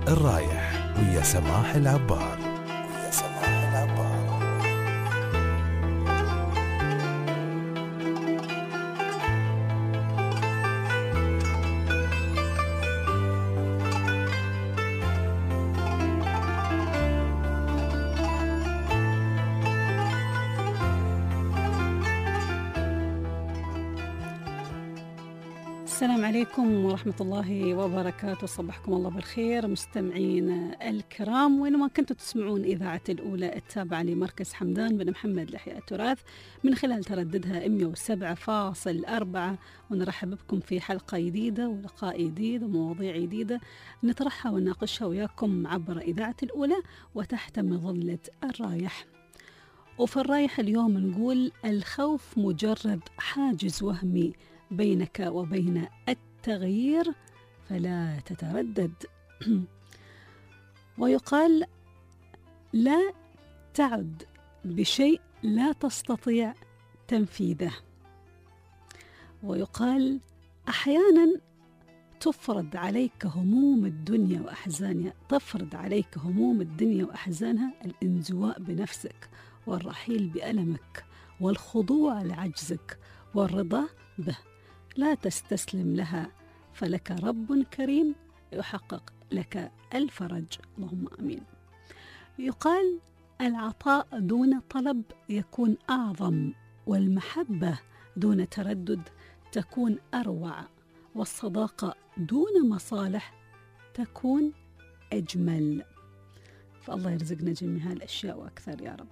الرايح ويا سماح العبار. السلام عليكم ورحمة الله وبركاته. صبحكم الله بالخير مستمعين الكرام، وينما كنتوا تسمعون إذاعة الأولى التابعة لمركز حمدان بن محمد لإحياء التراث من خلال ترددها 107.4، ونرحب بكم في حلقة جديدة ولقاء جديد ومواضيع جديدة نطرحها ونناقشها وياكم عبر إذاعة الأولى وتحت مظلة الرايح. وفي الرايح اليوم نقول: الخوف مجرد حاجز وهمي بينك وبين التغيير فلا تتردد. ويقال: لا تعد بشيء لا تستطيع تنفيذه. ويقال: أحيانا تفرض عليك هموم الدنيا وأحزانها، تفرض عليك هموم الدنيا وأحزانها الانزواء بنفسك والرحيل بألمك والخضوع لعجزك والرضا به. لا تستسلم لها، فلك رب كريم يحقق لك الفرج، اللهم آمين. يقال: العطاء دون طلب يكون أعظم، والمحبة دون تردد تكون أروع، والصداقة دون مصالح تكون أجمل. فالله يرزقنا جميع الأشياء وأكثر يا رب.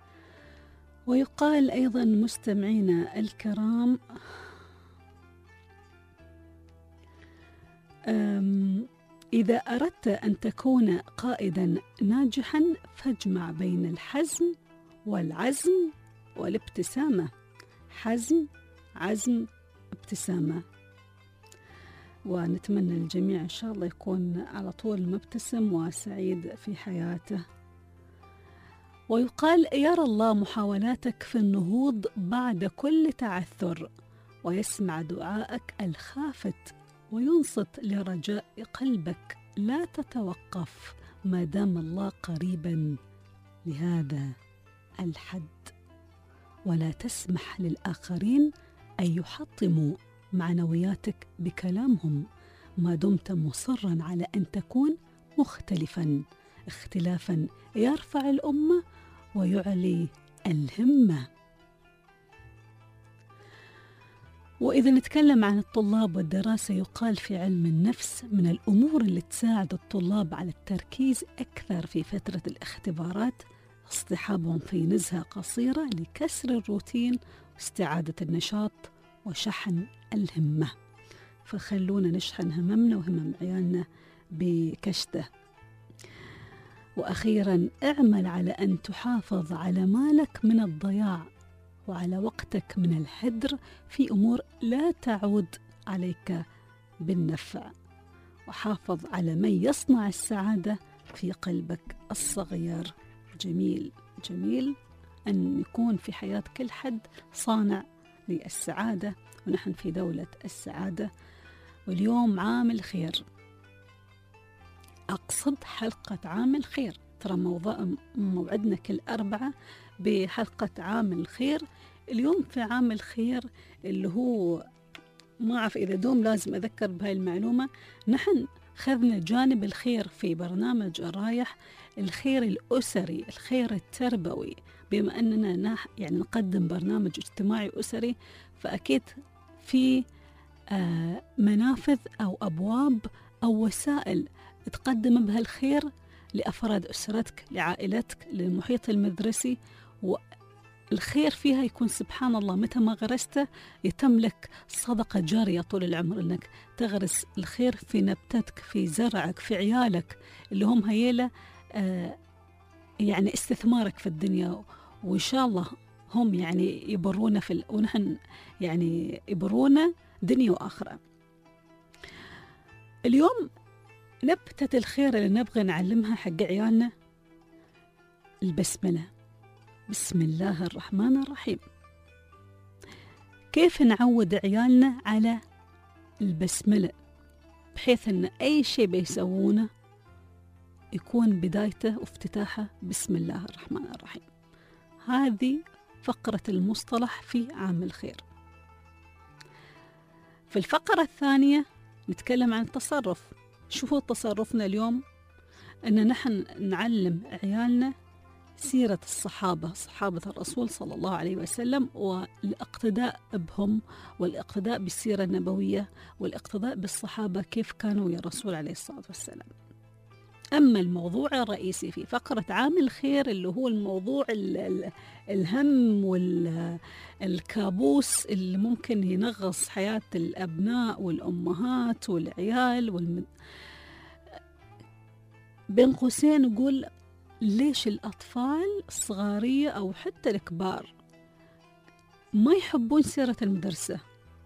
ويقال أيضا مستمعينا الكرام: إذا أردت أن تكون قائدا ناجحا فاجمع بين الحزم والعزم والابتسامة. حزم، عزم، ابتسامة. ونتمنى للجميع إن شاء الله يكون على طول مبتسم وسعيد في حياته. ويقال: يرى الله محاولاتك في النهوض بعد كل تعثر، ويسمع دعائك الخافت، وينصت لرجاء قلبك. لا تتوقف ما دام الله قريبا لهذا الحد، ولا تسمح للآخرين أن يحطموا معنوياتك بكلامهم ما دمت مصرا على أن تكون مختلفا. اختلافا يرفع الأمة ويعلي الهمة. وإذا نتكلم عن الطلاب والدراسة، يقال في علم النفس: من الأمور اللي تساعد الطلاب على التركيز أكثر في فترة الاختبارات اصطحابهم في نزهة قصيرة لكسر الروتين واستعادة النشاط وشحن الهمة. فخلونا نشحن هممنا وهمم عيالنا بكشته. وأخيرا: اعمل على أن تحافظ على مالك من الضياع وعلى وقتك من الهدر في أمور لا تعود عليك بالنفع. وحافظ على من يصنع السعادة في قلبك الصغير. جميل جميل أن يكون في حياة كل حد صانع للسعادة، ونحن في دولة السعادة. واليوم عام الخير، أقصد حلقة عام الخير. ترى موعدنا كل أربعة بحلقة عام الخير. اليوم في عام الخير اللي هو ما أعرف إذا دوم لازم أذكر بهاي المعلومة. نحن خذنا جانب الخير في برنامج الرايح، الخير الأسري، الخير التربوي. بما أننا يعني نقدم برنامج اجتماعي أسري، فأكيد في منافذ أو أبواب أو وسائل تقدم بها الخير لأفراد أسرتك، لعائلتك، للمحيط المدرسي. والخير فيها يكون سبحان الله متى ما غرسته يتم لك صدقة جارية طول العمر، أنك تغرس الخير في نبتتك، في زرعك، في عيالك اللي هم هيلة يعني استثمارك في الدنيا. وإن شاء الله هم يعني يبرونا ونحن يعني يبرونا دنيا وآخرة. اليوم نبتة الخير اللي نبغى نعلمها حق عيالنا البسملة. بسم الله الرحمن الرحيم. كيف نعود عيالنا على البسملة بحيث أن أي شيء بيسوونه يكون بدايته وافتتاحه بسم الله الرحمن الرحيم. هذه فقرة المصطلح في عام الخير. في الفقرة الثانية نتكلم عن التصرف. شو هو تصرفنا اليوم؟ أن نحن نعلم عيالنا سيرة الصحابة، صحابة الرسول صلى الله عليه وسلم، والاقتداء بهم والاقتداء بالسيرة النبوية والاقتداء بالصحابة كيف كانوا يا رسول عليه الصلاة والسلام. أما الموضوع الرئيسي في فقرة عام الخير اللي هو الموضوع الهم والكابوس اللي ممكن ينغص حياة الأبناء والأمهات والعيال بين قوسين نقول ليش الأطفال الصغارية أو حتى الكبار ما يحبون سيرة المدرسة؟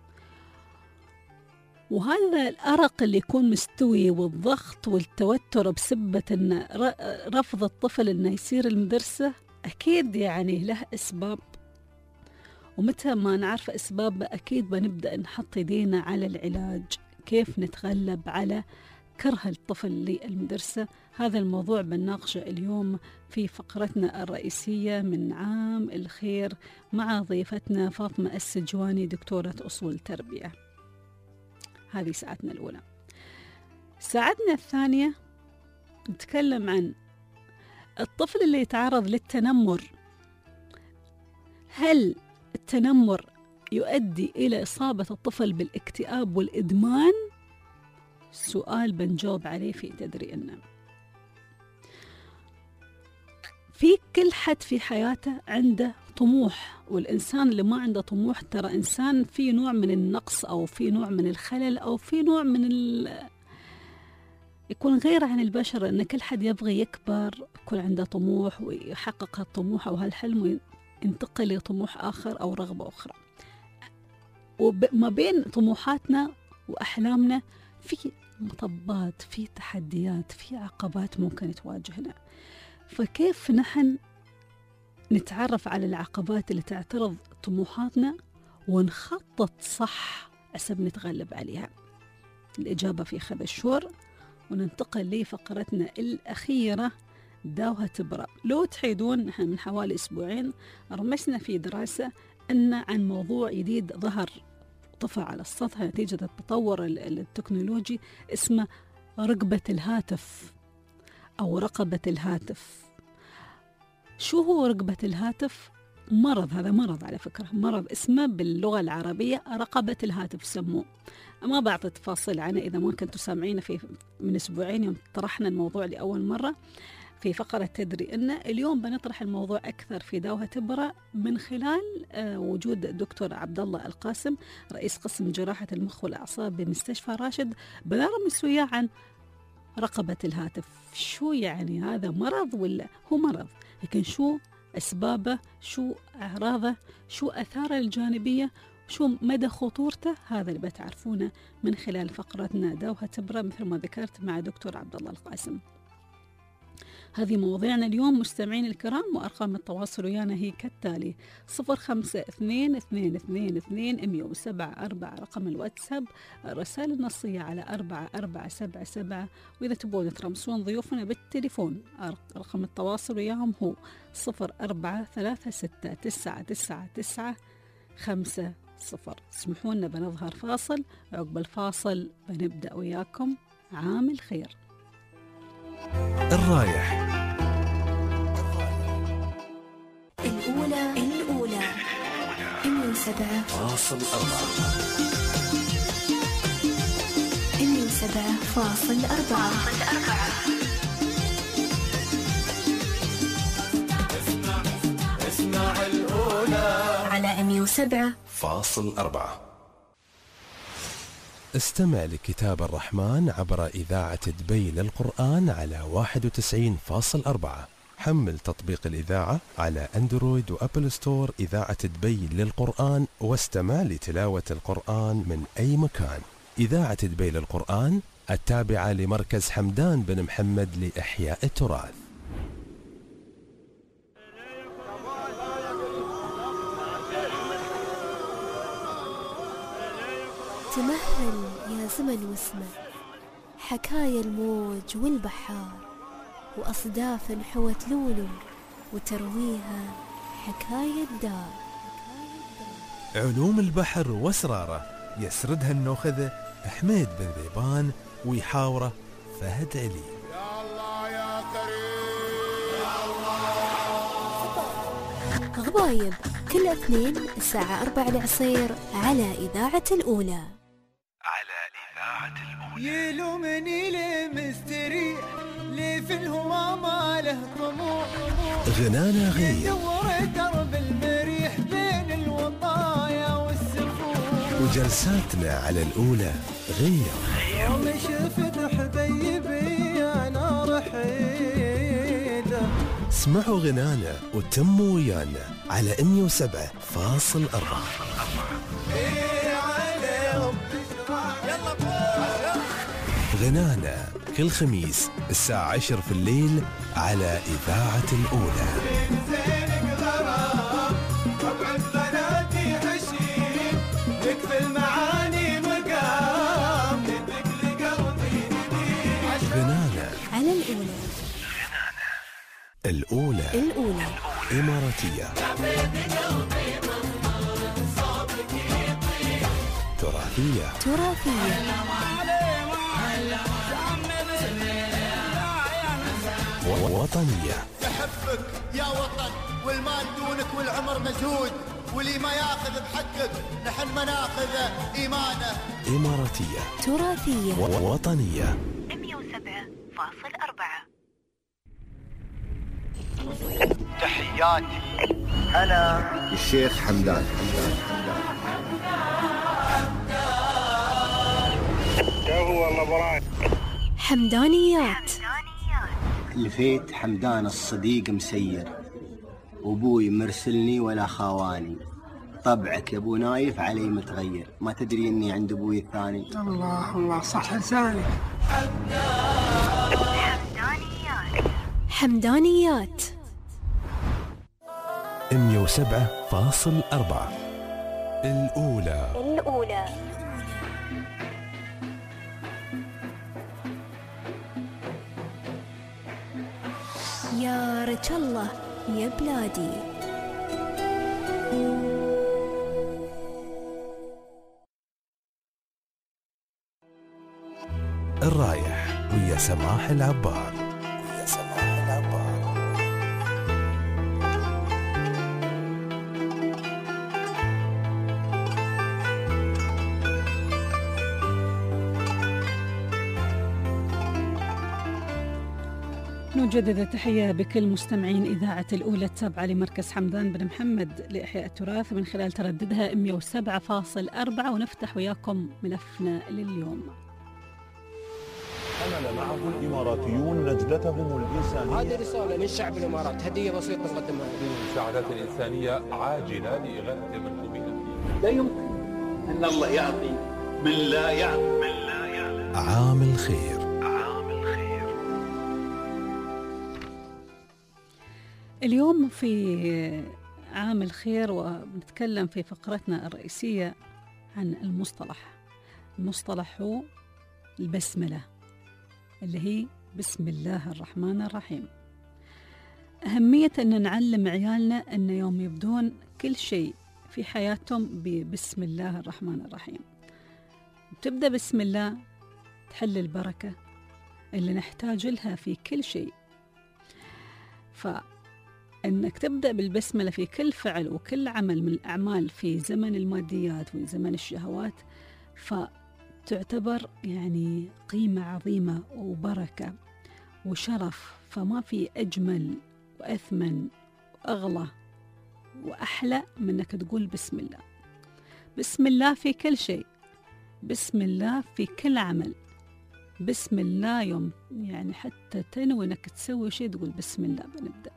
وهذا الأرق اللي يكون مستوي والضغط والتوتر بسبة إن رفض الطفل إنه يصير المدرسة أكيد يعني له أسباب، ومتى ما نعرف أسباب أكيد بنبدأ نحط يدينا على العلاج كيف نتغلب على كره الطفل للمدرسة. هذا الموضوع بنناقشه اليوم في فقرتنا الرئيسية من عام الخير مع ضيفتنا فاطمة السجواني دكتورة أصول تربية. هذه ساعتنا الأولى. ساعتنا الثانية نتكلم عن الطفل اللي يتعرض للتنمر. هل التنمر يؤدي إلى إصابة الطفل بالاكتئاب والإدمان؟ سؤال بنجاوب عليه في تدريبنا. في كل حد في حياته عنده طموح، والإنسان اللي ما عنده طموح ترى إنسان في نوع من النقص أو في نوع من الخلل أو في نوع من يكون غير عن البشر، أن كل حد يبغي يكبر، يكون عنده طموح ويحقق الطموح أو هالحلم وينتقل لطموح آخر أو رغبة أخرى. وما بين طموحاتنا وأحلامنا في مطبات، في تحديات، في عقبات ممكن تواجهنا. فكيف نحن نتعرف على العقبات اللي تعترض طموحاتنا ونخطط صح عشان نتغلب عليها؟ الإجابة في خبشور. وننتقل لفقرتنا الأخيرة داوها تبرأ. لو تحيدون نحن من حوالي أسبوعين رمسنا في دراسة أن عن موضوع جديد ظهر طفى على السطح نتيجة التطور التكنولوجي اسمه رقبة الهاتف أو رقبة الهاتف. شو هو رقبة الهاتف؟ مرض، هذا مرض على فكرة، مرض اسمه باللغة العربية رقبة الهاتف سموه. ما بعطي تفاصيل عنه إذا ما كنتوا سامعين من أسبوعين يوم طرحنا الموضوع لأول مرة في فقرة تدري إن. اليوم بنطرح الموضوع أكثر في داوها تبرأ من خلال وجود دكتور عبد الله القاسم رئيس قسم جراحة المخ والأعصاب بمستشفى راشد. بنرمس وياه عن رقبة الهاتف. شو يعني هذا مرض ولا هو مرض؟ لكن شو أسبابه؟ شو أعراضه؟ شو أثاره الجانبية؟ شو مدى خطورته؟ هذا اللي بتعرفونه من خلال فقرتنا داوها تبرأ مثل ما ذكرت مع دكتور عبد الله القاسم. هذه مواضيعنا اليوم مستمعين الكرام، وأرقام التواصل ويانا هي كالتالي: 0522221074 رقم الواتساب، الرسائل النصية على 4477. وإذا تبون ترمسون ضيوفنا بالتليفون رقم التواصل وياهم هو 0436999950. اسمحوا لنا بنظهر فاصل، عقب الفاصل بنبدأ وياكم عام الخير. الرايح الأولى 107.4 اسمع الأولى على 107.4. استمع لكتاب الرحمن عبر إذاعة دبي للقرآن على 91.4. حمل تطبيق الإذاعة على أندرويد وأبل ستور إذاعة دبي للقرآن واستمع لتلاوة القرآن من أي مكان. إذاعة دبي للقرآن التابعة لمركز حمدان بن محمد لإحياء التراث. تمهل يا زمن واسمع حكايا الموج والبحار، وأصداف حوت لولو وترويها حكاية دار. علوم البحر واسراره يسردها النوخذه حميد بن ذيبان ويحاوره فهد علي. يا الله يا كريم يا الله. غبايب كل اثنين الساعة 4 العصير على إذاعة الأولى. يلومني لي مستريح لي في الهوى ما له طموح. غنانا غير يدور درب المريح بين الوطايا والسفوح. وجلساتنا على الأولى غير يوم شفت حبيبي أنا رحيله. اسمعوا غنانا وتموا ويانا على 107.4. غنانا كل خميس الساعة 10 في الليل على إذاعة الأولى. غنانا على الأولى. الأولى إماراتية تراثية وطنية. نحبك يا وطن والمال دونك والعمر مزهود واللي ما ياخذ بحقك نحن ما ناخذ إيمانه. إماراتية تراثية وطنية 107.4. تحياتي أنا الشيخ حمدان. حمدانيات. لفيت حمدان الصديق مسير وابوي مرسلني ولا خاواني. طبعك يا ابو نايف علي متغير ما تدري اني عند ابوي الثاني. الله صح لساني. حمدانيات 107.4. الأولى. يا رج الله يا بلادي. الرايح ويا سماح العبار. نجدد التحية بكل مستمعين إذاعة الأولى التابعة لمركز حمدان بن محمد لإحياء التراث من خلال ترددها 107.4. ونفتح وياكم ملفنا لليوم. حمل معه الإماراتيون نجدتهم الإنسانية. هذه رسالة من شعب الإمارات، هدية بسيطة نقدمها. المساعدات الإنسانية عاجلة لإغاثة المنكوبين. لا يمكن أن الله يعطي من لا يعطي. عام الخير. اليوم في عام الخير ونتكلم في فقرتنا الرئيسية عن المصطلح هو البسملة اللي هي بسم الله الرحمن الرحيم. أهمية أن نعلم عيالنا أن يوم يبدون كل شيء في حياتهم ببسم الله الرحمن الرحيم. تبدأ بسم الله تحل البركة اللي نحتاج لها في كل شيء. فإنك تبدأ بالبسملة في كل فعل وكل عمل من الأعمال في زمن الماديات وزمن الشهوات فتعتبر يعني قيمة عظيمة وبركة وشرف. فما في أجمل وأثمن وأغلى وأحلى من أنك تقول بسم الله. بسم الله في كل شيء، بسم الله في كل عمل، بسم الله يوم يعني حتى تنوي أنك تسوي شيء تقول بسم الله بنبدأ.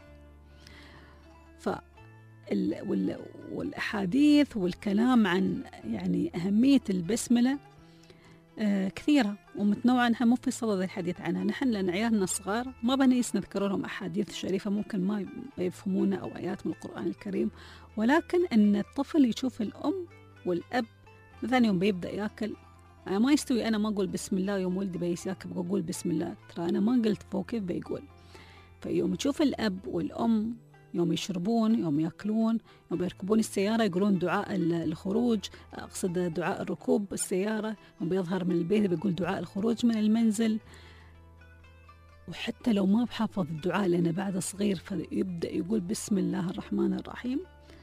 والأحاديث والكلام عن يعني أهمية البسملة كثيرة ومتنوعة، نحن مو في صدد الحديث عنها. نحن لأن عيالنا صغار ما بنيس نذكر لهم أحاديث شريفة ممكن ما يفهمونها أو آيات من القرآن الكريم، ولكن أن الطفل يشوف الأم والأب مثلا يوم بيبدأ يأكل ما يستوي أنا ما أقول بسم الله يوم ولدي بيس ياكل بقول بسم الله، ترى أنا ما قلت فوق كيف بيقول. فيوم تشوف الأب والأم يوم يشربون، يوم يأكلون، يوم يركبون السيارة يقولون دعاء الخروج، أقصد دعاء الركوب السيارة، يوم بيظهر من البيت بيقول دعاء الخروج من المنزل. وحتى لو ما بحافظ الدعاء لأنه بعد صغير فيبدأ يقول بسم الله الرحمن الرحيم.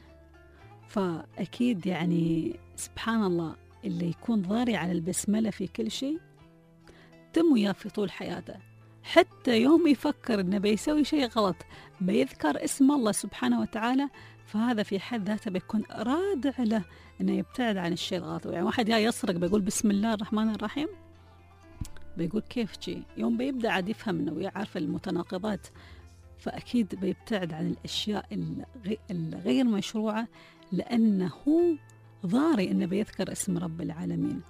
فأكيد يعني سبحان الله اللي يكون ضاري على البسملة في كل شيء تم وياه في طول حياته، حتى يوم يفكر إنه بيسوي شيء غلط بيذكر اسم الله سبحانه وتعالى، فهذا في حد ذاته بيكون رادع له إنه يبتعد عن الشيء الغلط. يعني واحد جاي يسرق بيقول بسم الله الرحمن الرحيم، بيقول كيف شيء؟ يوم بيبدأ عاد يفهم إنه ويعرف المتناقضات، فأكيد بيبتعد عن الأشياء الغير مشروعة لأنه ضاري إنه بيذكر اسم رب العالمين.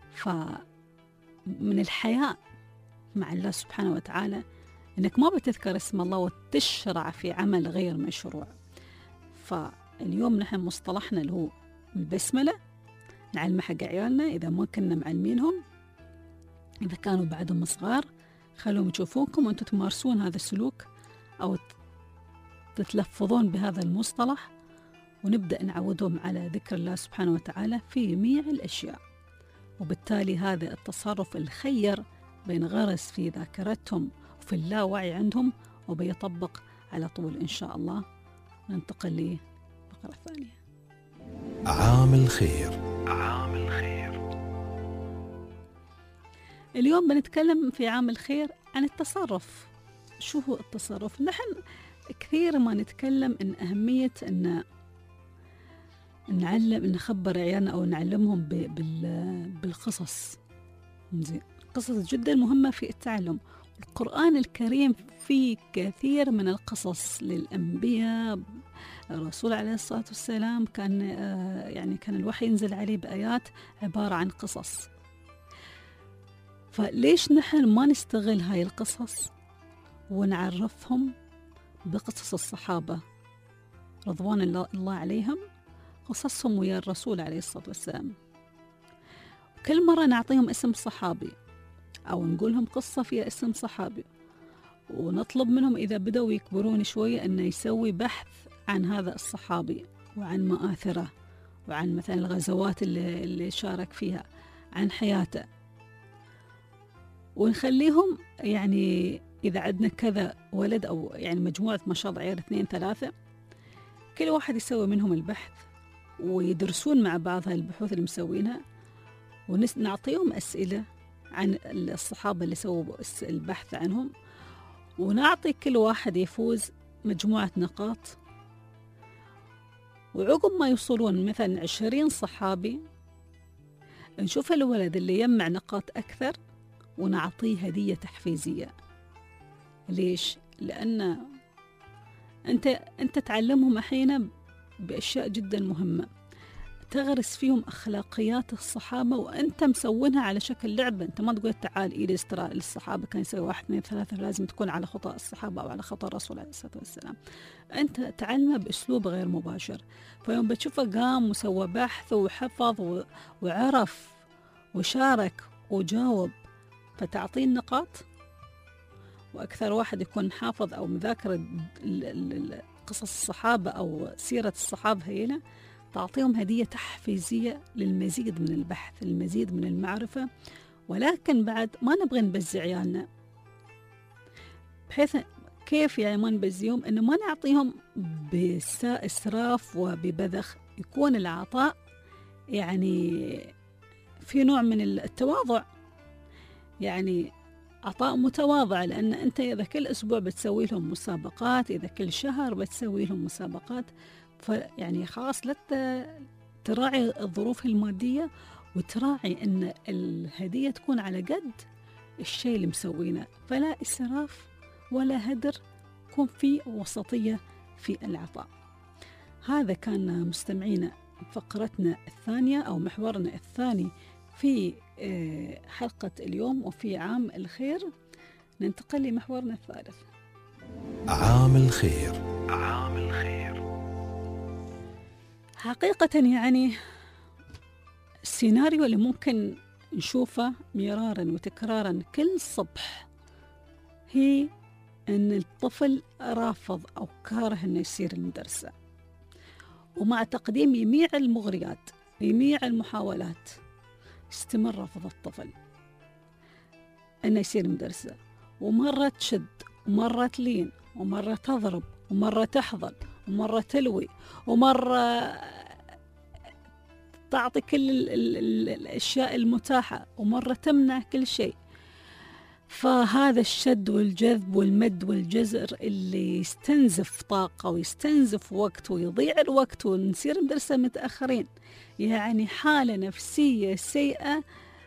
فمن الحياء مع الله سبحانه وتعالى إنك ما بتذكر اسم الله وتشرع في عمل غير مشروع. فاليوم نحن مصطلحنا اللي هو البسملة نعلمها حق عيالنا إذا ما كنا معلمينهم، إذا كانوا بعدهم صغار خلوهم يشوفونكم وأنتم تمارسون هذا السلوك أو تتلفظون بهذا المصطلح، ونبدأ نعودهم على ذكر الله سبحانه وتعالى في جميع الأشياء. وبالتالي هذا التصرف الخير بينغرس في ذاكرتهم وفي اللاوعي عندهم وبيطبق على طول إن شاء الله. ننتقل للفقرة الثانية. عام الخير. اليوم بنتكلم في عام الخير عن التصرف. شو هو التصرف؟ نحن كثير ما نتكلم إن أهمية إن نعلم نخبر عيالنا أو نعلمهم بالقصص. زين، قصص جدا مهمة في التعلم. القرآن الكريم فيه كثير من القصص للأنبياء. الرسول عليه الصلاة والسلام كان الوحي ينزل عليه بآيات عبارة عن قصص. فليش نحن ما نستغل هاي القصص ونعرفهم بقصص الصحابة رضوان الله عليهم، قصصهم ويا الرسول عليه الصلاة والسلام. كل مرة نعطيهم اسم صحابي أو نقولهم قصة فيها اسم صحابي، ونطلب منهم إذا بدأوا يكبرون شوية أنه يسوي بحث عن هذا الصحابي وعن مآثره وعن مثلا الغزوات اللي شارك فيها، عن حياته. ونخليهم يعني إذا عندنا كذا ولد أو يعني مجموعة ما شاء الله عيال 2 3 كل واحد يسوي منهم البحث ويدرسون مع بعض هاي البحوث اللي مسوينها، ونعطيهم أسئلة عن الصحابة اللي سووا البحث عنهم، ونعطي كل واحد يفوز مجموعة نقاط. وعقب ما يوصلون مثلا 20 صحابي نشوف الولد اللي يجمع نقاط أكثر ونعطيه هدية تحفيزية. ليش؟ لأن أنت تعلمهم أحيانا بأشياء جدا مهمة، تغرس فيهم أخلاقيات الصحابة وأنت مسوينها على شكل لعبة. أنت ما تقول تعال إيدي ترى الصحابة كان يسوي 1 2 3 لازم تكون على خطى الصحابة أو على خطى الرسول عليه الصلاة والسلام. أنت تعلمها بأسلوب غير مباشر. فيوم بتشوفه قام وسوى بحث وحفظ وعرف وشارك وجاوب فتعطيه النقاط. وأكثر واحد يكون حافظ أو مذاكر قصص الصحابة أو سيرة الصحابة هينا تعطيهم هدية تحفيزية للمزيد من البحث، المزيد من المعرفة. ولكن بعد ما نبغى نبزي عيالنا، بحيث كيف يعني ما نبزيهم؟ إنه ما نعطيهم بإسراف وببذخ، يكون العطاء يعني في نوع من التواضع، يعني عطاء متواضع. لأن أنت إذا كل أسبوع بتسوي لهم مسابقات، إذا كل شهر بتسوي لهم مسابقات، فيعني خلاص لا تراعي الظروف المادية وتراعي أن الهدية تكون على قد الشيء اللي مسوينه، فلا إسراف ولا هدر، يكون في وسطية في العطاء. هذا كان مستمعينا فقرتنا الثانية أو محورنا الثاني في حلقة اليوم وفي عام الخير. ننتقل لمحورنا الثالث، عام الخير. حقيقة يعني السيناريو اللي ممكن نشوفه مرارا وتكرارا كل صبح هي أن الطفل رافض أو كاره أنه يصير المدرسة، ومع تقديم جميع المغريات جميع المحاولات استمر رفض الطفل أنه يصير مدرسة، ومرة تشد ومرة تلين ومرة تضرب ومرة تحضن ومرة تلوي ومرة تعطي كل الأشياء المتاحة ومرة تمنع كل شيء. فهذا الشد والجذب والمد والجزر اللي يستنزف طاقة ويستنزف وقت ويضيع الوقت ونصير مدرسة متأخرين، يعني حالة نفسية سيئة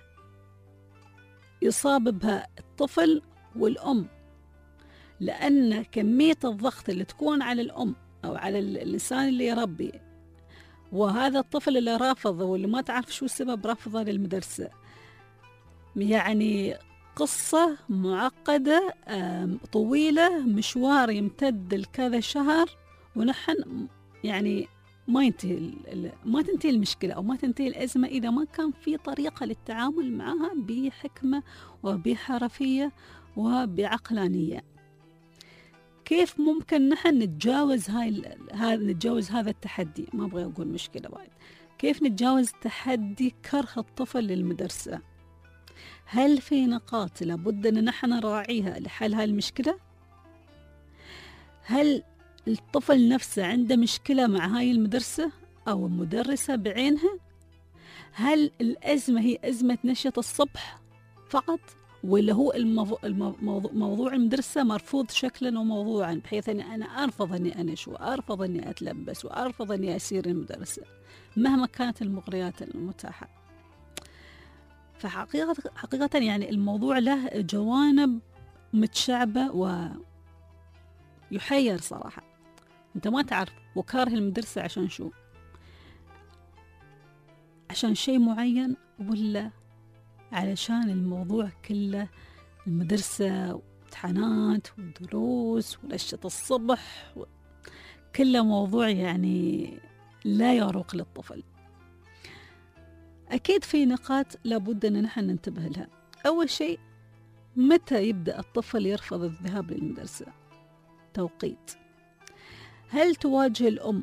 يصاب بها الطفل والأم، لأن كمية الضغط اللي تكون على الأم أو على الإنسان اللي يربي، وهذا الطفل اللي رافضه واللي ما تعرف شو سبب رفضه للمدرسة، يعني قصة معقدة طويلة، مشوار يمتد لكذا شهر، ونحن يعني ما تنتهي المشكلة أو ما تنتهي الأزمة إذا ما كان في طريقة للتعامل معها بحكمة وبحرفية وبعقلانية. كيف ممكن نحن نتجاوز نتجاوز هذا التحدي؟ ما أبغى أقول مشكلة وايد. كيف نتجاوز تحدي كره الطفل للمدرسة؟ هل في نقاط لابد أن نحن نراعيها لحل هاي المشكلة؟ هل الطفل نفسه عنده مشكلة مع هاي المدرسة أو المدرسة بعينها؟ هل الأزمة هي أزمة نشاط الصبح فقط، ولا هو موضوع المدرسة مرفوض شكلا وموضوعا، بحيث أني أنا أرفض أني أنش وأرفض أني أتلبس وأرفض أني أسير المدرسة مهما كانت المغريات المتاحة؟ فحقيقة يعني الموضوع له جوانب متشعبة ويحير صراحة. أنت ما تعرف وكاره المدرسة عشان شو؟ عشان شيء معين، ولا علشان الموضوع كله المدرسة وامتحانات ودروس ونشاط الصبح كله موضوع يعني لا يروق للطفل. أكيد في نقاط لابد أن نحن ننتبه لها. أول شيء، متى يبدأ الطفل يرفض الذهاب للمدرسة؟ توقيت. هل تواجه الأم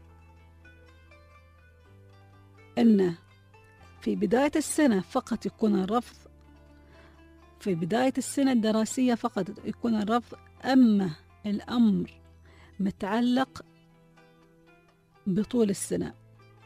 أن في بداية السنة فقط يكون الرفض، في بداية السنة الدراسية فقط يكون الرفض، أما الأمر متعلق بطول السنة؟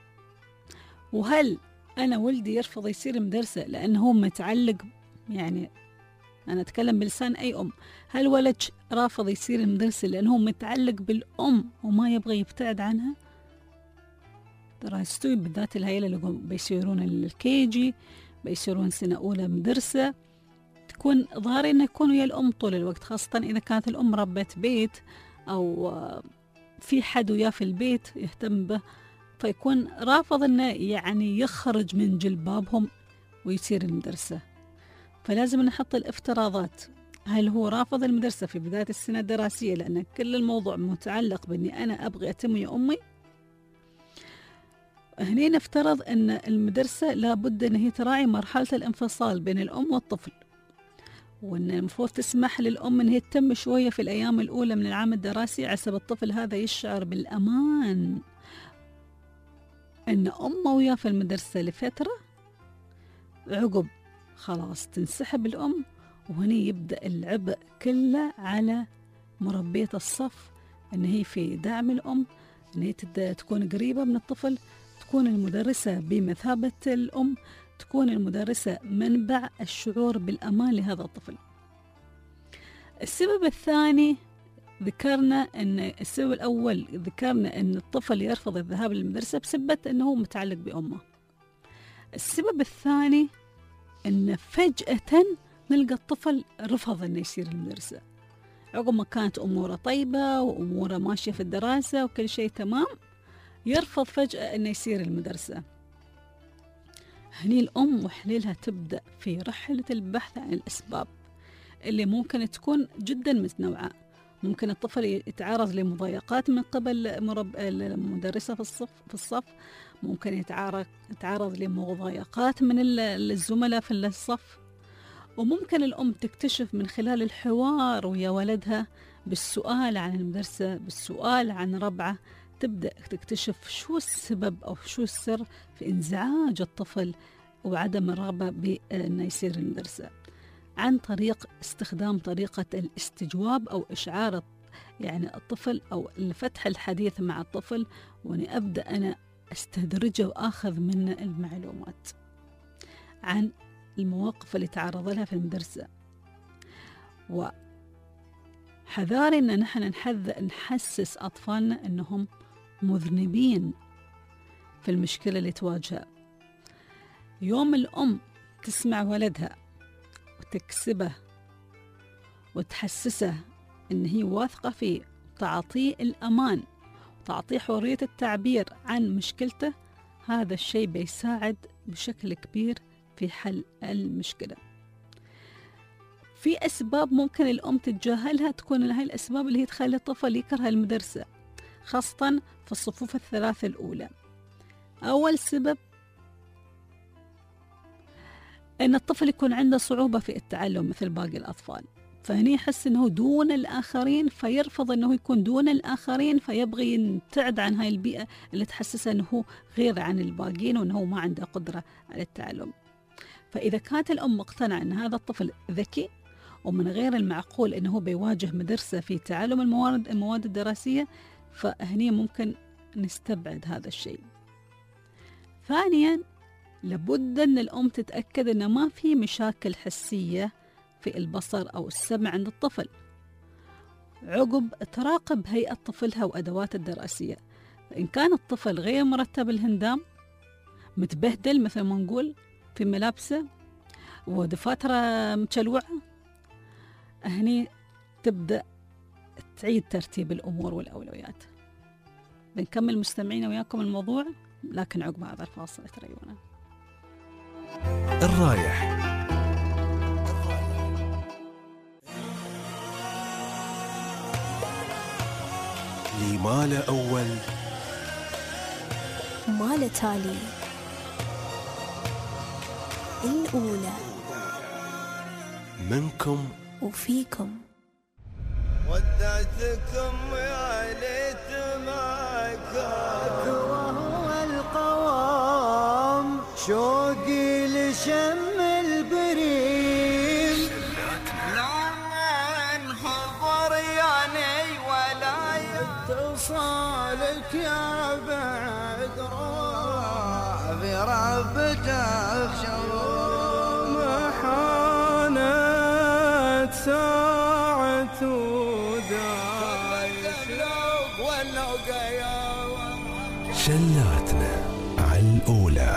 وهل أنا ولدي يرفض يصير مدرسة لأنه هو متعلق، يعني أنا أتكلم بلسان أي أم، هل ولد رافض يصير مدرسة لأنه هو متعلق بالأم وما يبغى يبتعد عنها؟ ترى يستوي بالذات الهيلة اللي بيصيرون الكيجي، بيصيرون سنة أولى مدرسة، تكون ظاهرة إنه يكون ويا الأم طول الوقت، خاصة إذا كانت الأم ربة بيت أو في حد وياه في البيت يهتم به، فيكون رافض إنه يعني يخرج من جلبابهم ويصير المدرسة. فلازم نحط الافتراضات، هل هو رافض المدرسة في بداية السنة الدراسية لأن كل الموضوع متعلق بإني أنا أبغي أتم يا أمي؟ هنا نفترض أن المدرسة لابد أن هي تراعي مرحلة الانفصال بين الأم والطفل، وأن المفروض تسمح للأم أن هي تتم شوية في الأيام الأولى من العام الدراسي عسى الطفل هذا يشعر بالأمان أن أمه وياه في المدرسة لفترة، عقب خلاص تنسحب الأم، وهنا يبدأ العبء كله على مربية الصف، أن هي في دعم الأم، أن هي تكون قريبة من الطفل، تكون المدرسة بمثابة الأم، تكون المدرسة منبع الشعور بالأمان لهذا الطفل. السبب الثاني ذكرنا أن السبب الأول ذكرنا أن الطفل يرفض الذهاب للمدرسة بسبب أنه متعلق بأمه. السبب الثاني أن فجأة نلقى الطفل رفض أنه يصير المدرسة، عقب ما كانت أموره طيبة وأموره ماشية في الدراسة وكل شيء تمام، يرفض فجأة أنه يصير المدرسة. هني الأم وحليلها تبدأ في رحلة البحث عن الأسباب اللي ممكن تكون جدا متنوعة. ممكن الطفل يتعرض لمضايقات من قبل المدرسة في الصف، ممكن يتعرض لمضايقات من الزملاء في الصف، وممكن الأم تكتشف من خلال الحوار ويا ولدها بالسؤال عن المدرسة، بالسؤال عن ربعه، تبدأ تكتشف شو السبب أو شو السر في انزعاج الطفل وعدم الرغبة بأنه يصير المدرسة، عن طريق استخدام طريقة الاستجواب أو إشعار يعني الطفل أو فتح الحديث مع الطفل، وأني أبدأ أنا أستدرجه وآخذ منه المعلومات عن المواقف اللي تعرض لها في المدرسة، وحذاري أن نحن نحسس أطفالنا أنهم مذنبين في المشكلة اللي تواجهها. يوم الأم تسمع ولدها وتكسبه وتحسسه أن هي واثقة فيه، تعطيه الأمان وتعطيه حرية التعبير عن مشكلته، هذا الشيء بيساعد بشكل كبير في حل المشكلة. في أسباب ممكن الأم تتجاهلها، تكون هاي الأسباب اللي هي تخلي الطفل يكره المدرسة، خاصة في الصفوف الثلاثة الأولى. أول سبب أن الطفل يكون عنده صعوبة في التعلم مثل باقي الأطفال، فهني يحس أنه دون الآخرين فيرفض أنه يكون دون الآخرين، فيبغي يبتعد عن هاي البيئة اللي تحسسه أنه غير عن الباقين وأنه ما عنده قدرة على التعلم. فإذا كانت الأم مقتنعة أن هذا الطفل ذكي ومن غير المعقول أنه بيواجه مدرسة في تعلم المواد الدراسية، فهني ممكن نستبعد هذا الشيء. ثانياً، لابد أن الأم تتأكد أن ما في مشاكل حسية في البصر أو السمع عند الطفل. عقب تراقب هيئة طفلها وأدوات الدراسية، فإن كان الطفل غير مرتب الهندام، متبهدل مثل ما نقول في ملابسه ودفاتره متشلوعة، هني تبدأ تعيد ترتيب الأمور والأولويات. بنكمل مستمعين وياكم الموضوع لكن عقب هذا الفاصل تريونا. الرايح لي ماله أول ماله تالي، الأولى منكم وفيكم. ودعتكم يا ليت معك وهو القوام، شوقي لشم البريم، لمن حضر يعني ولا يتصالك يا بعد روح بربتك شوم حانت ساعة شلاتنا على الأولى.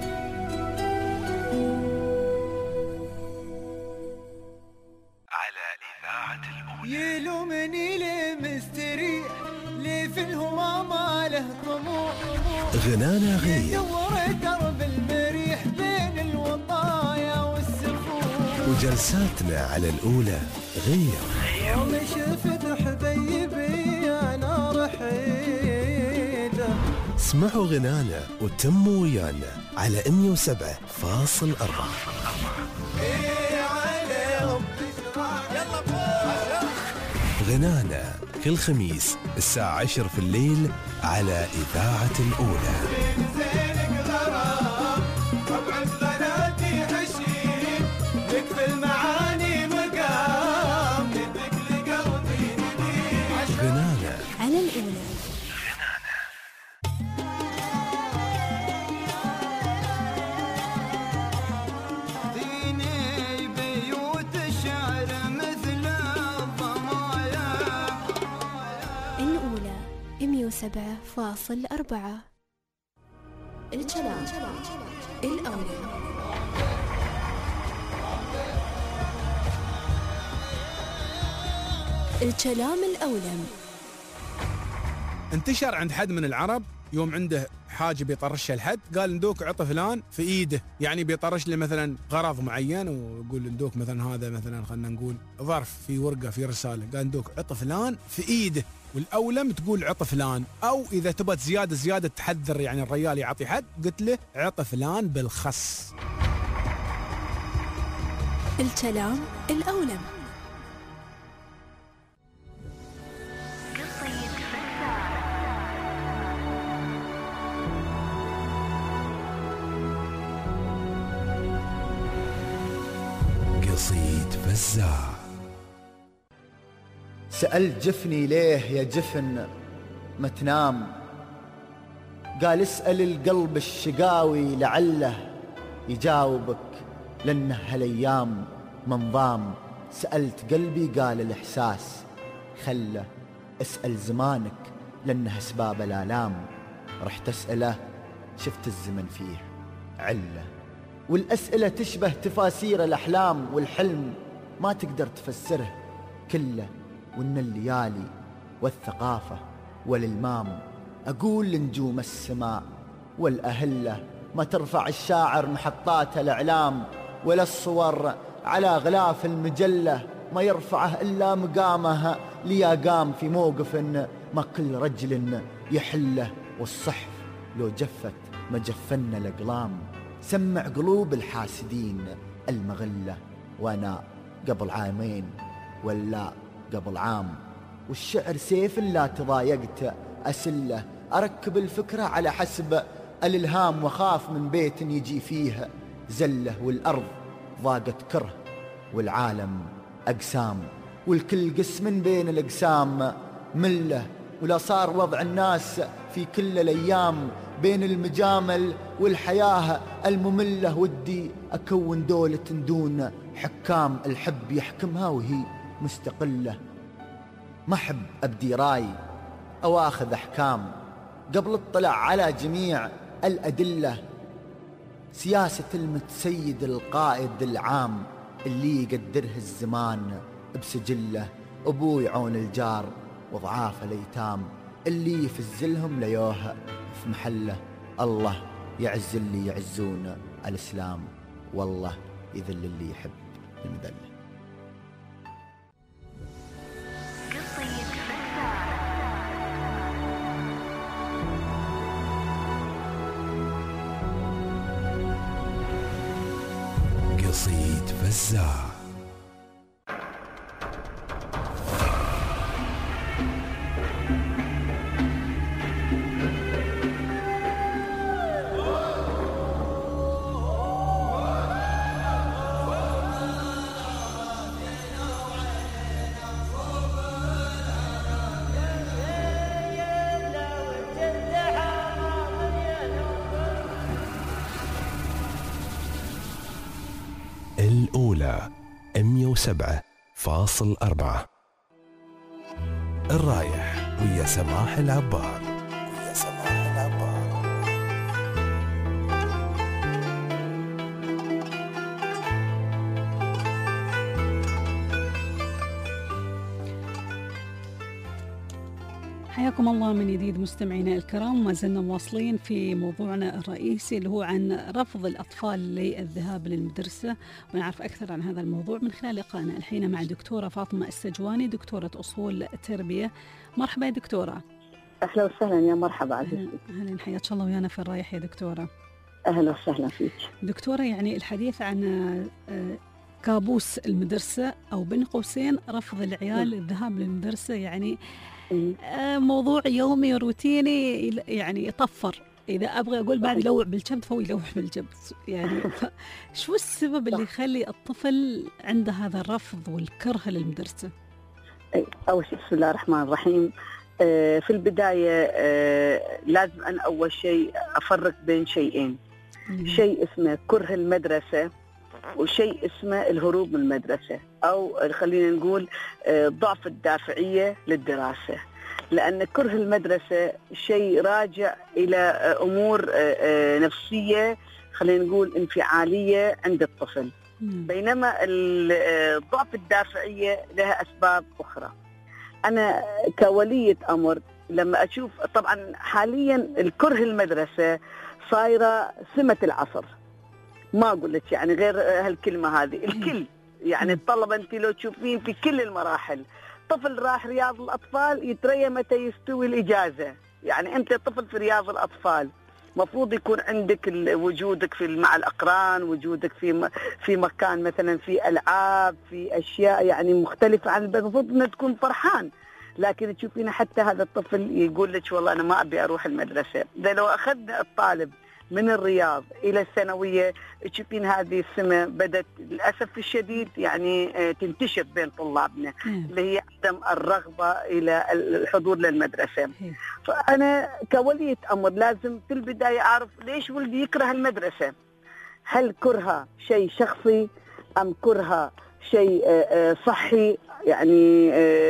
على إذاعة الأولى. يلومني ليه مستريح، ليه في الهوى ما له طموح، غنانا غير يدور درب المريح بين الوطايا والسفوف، وجلساتنا على الأولى غير. يوم شفت حبيبي أنا رحيله. اسمعوا غنانا وتموا ويانا على 107.4. غنانا كل خميس الساعة 10 في الليل على إذاعة الأولى. غنانا على الأولى. الأولى 107.4. الكلام الأولى. الكلام الأولى. انتشر عند حد من العرب يوم عنده حاجة بيطرشها الحد، قال ندوك عطى فلان في ايده، يعني بيطرش له مثلا غرض معين، ويقول ندوك مثلا هذا مثلا خلينا نقول ظرف في ورقة في رسالة، قال ندوك عطى فلان في ايده، والأولم تقول عطى فلان، أو إذا تبغى زيادة تحذر يعني الرجال يعطي حد، قلت له عطى فلان بالخص. الكلام الأولى. قصيد فزاع. سألت جفني ليه يا جفن ما تنام، قال اسأل القلب الشقاوي لعله يجاوبك، لأنه هالأيام منظام. سألت قلبي قال الإحساس خله، اسأل زمانك لأنه أسباب الآلام. رحت أسأله شفت الزمن فيه عله، والأسئلة تشبه تفاسير الأحلام، والحلم ما تقدر تفسره كله. وإن الليالي والثقافة والإلمام أقول لنجوم السماء والأهلة ما ترفع الشاعر محطات الإعلام، ولا الصور على غلاف المجلة ما يرفعه إلا مقامها ليا قام في موقف ما كل رجل يحله. والصحف لو جفت ما جفن الأقلام، سمع قلوب الحاسدين المغلة. وأنا قبل عامين ولا قبل عام، والشعر سيف لا تضايقت أسله. أركب الفكرة على حسب الإلهام، وخاف من بيت يجي فيه زله. والأرض ضاقت كره والعالم أقسام، والكل قسم بين الأقسام مله. ولا صار وضع الناس في كل الأيام بين المجامل والحياة المملة. ودي أكون دولة دون حكام، الحب يحكمها وهي مستقلة. ما أحب أبدي راي أو أخذ أحكام قبل اطلع على جميع الأدلة. سياسة المتسيد القائد العام اللي يقدره الزمان بسجله. أبوي عون الجار وضعاف الأيتام، اللي يفزلهم ليوه في محله. الله يعز اللي يعزون الإسلام، والله يذل اللي يحب المذلة. قصيد فزاع. الأولى 107.4. الرايح ويا سماح العبار. حياكم الله من جديد مستمعينا الكرام. ما زلنا مواصلين في موضوعنا الرئيسي اللي هو عن رفض الأطفال للذهاب للمدرسة، ونعرف أكثر عن هذا الموضوع من خلال لقائنا الحين مع دكتورة فاطمة السجواني، دكتورة أصول تربية. مرحبا يا دكتورة. أهلا وسهلا، يا مرحبا عزيزتي. أهلا، حياك الله ويانا في الرايح يا دكتورة. أهلا وسهلا فيك دكتورة. يعني الحديث عن كابوس المدرسة أو بين قوسين رفض العيال للذهاب للمدرسة، يعني موضوع يومي روتيني، يعني يطفر. إذا أبغى أقول بعد يلوح بالجبد فهو يلوح بالجبد. يعني شو السبب اللي يخلي الطفل عنده هذا الرفض والكره للمدرسة؟ أول شيء بسم الله الرحمن الرحيم. في البداية لازم أن أول شيء أفرق بين شيئين. شيء اسمه كره المدرسة، وشيء اسمه الهروب من المدرسة، أو خلينا نقول ضعف الدافعية للدراسة. لأن كره المدرسة شيء راجع إلى أمور نفسية، خلينا نقول انفعالية عند الطفل، بينما ضعف الدافعية لها أسباب أخرى. أنا كولية أمر لما أشوف، طبعا حاليا الكره المدرسة صايرة سمة العصر، ما أقول لك يعني غير هالكلمة هذه. الكل يعني الطلبة أنت لو تشوفين في كل المراحل، طفل راح رياض الأطفال يتريى متى يستوي الإجازة، يعني أنت طفل في رياض الأطفال مفروض يكون عندك وجودك مع الأقران، وجودك في مكان مثلا في ألعاب، في أشياء يعني مختلفة عن البيت، المفروض أن تكون فرحان. لكن تشوفين حتى هذا الطفل يقول لك والله أنا ما أبي أروح المدرسة. إذا لو أخذنا الطالب من الرياض إلى الثانوية تشوفين هذه السمة بدأت للأسف الشديد يعني تنتشر بين طلابنا، اللي هي عدم الرغبة إلى الحضور للمدرسة. فأنا كولية أمر لازم في البداية أعرف ليش ولدي يكره المدرسة. هل كرهه شيء شخصي أم كرهه شيء صحي يعني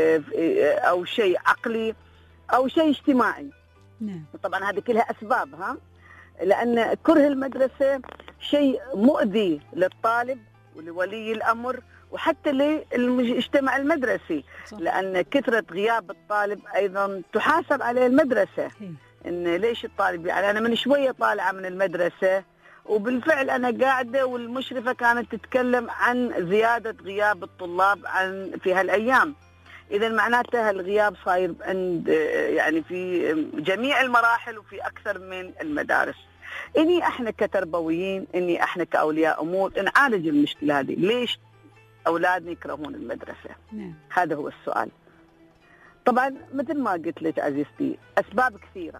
أو شيء عقلي أو شيء اجتماعي؟ طبعا هذه كلها أسباب لأن كره المدرسة شيء مؤذي للطالب ولولي الأمر وحتى للمجتمع المدرسي، لأن كثرة غياب الطالب أيضا تحاسب عليه المدرسة. إن ليش الطالب يعني أنا من شوية طالعة من المدرسة وبالفعل أنا قاعدة والمشرفة كانت تتكلم عن زيادة غياب الطلاب في هالأيام. إذا معناته الغياب صاير عند يعني في جميع المراحل وفي أكثر من المدارس. إني إحنا كتربويين، إني إحنا كأولياء أمور نعالج المشكلة هذه. ليش أولادنا يكرهون المدرسة؟ هذا هو السؤال. طبعا مثل ما قلت لك عزيزتي أسباب كثيرة.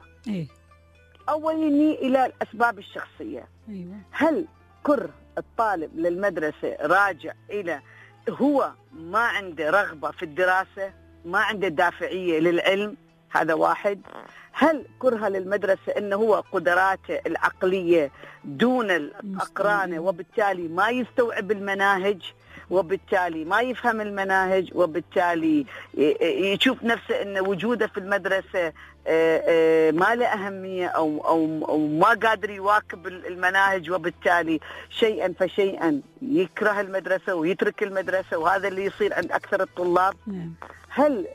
أولي إلى الأسباب الشخصية. هل كره الطالب للمدرسة راجع إلى هو ما عنده رغبة في الدراسة، ما عنده دافعية للعلم؟ هذا واحد. هل كره للمدرسة إنه هو قدراته العقلية دون الأقران وبالتالي ما يستوعب المناهج وبالتالي ما يفهم المناهج وبالتالي يشوف نفسه إن وجوده في المدرسة ما له أهمية أو ما قادر يواكب المناهج وبالتالي شيئا فشيئا يكره المدرسة ويترك المدرسة، وهذا اللي يصير عند أكثر الطلاب. هل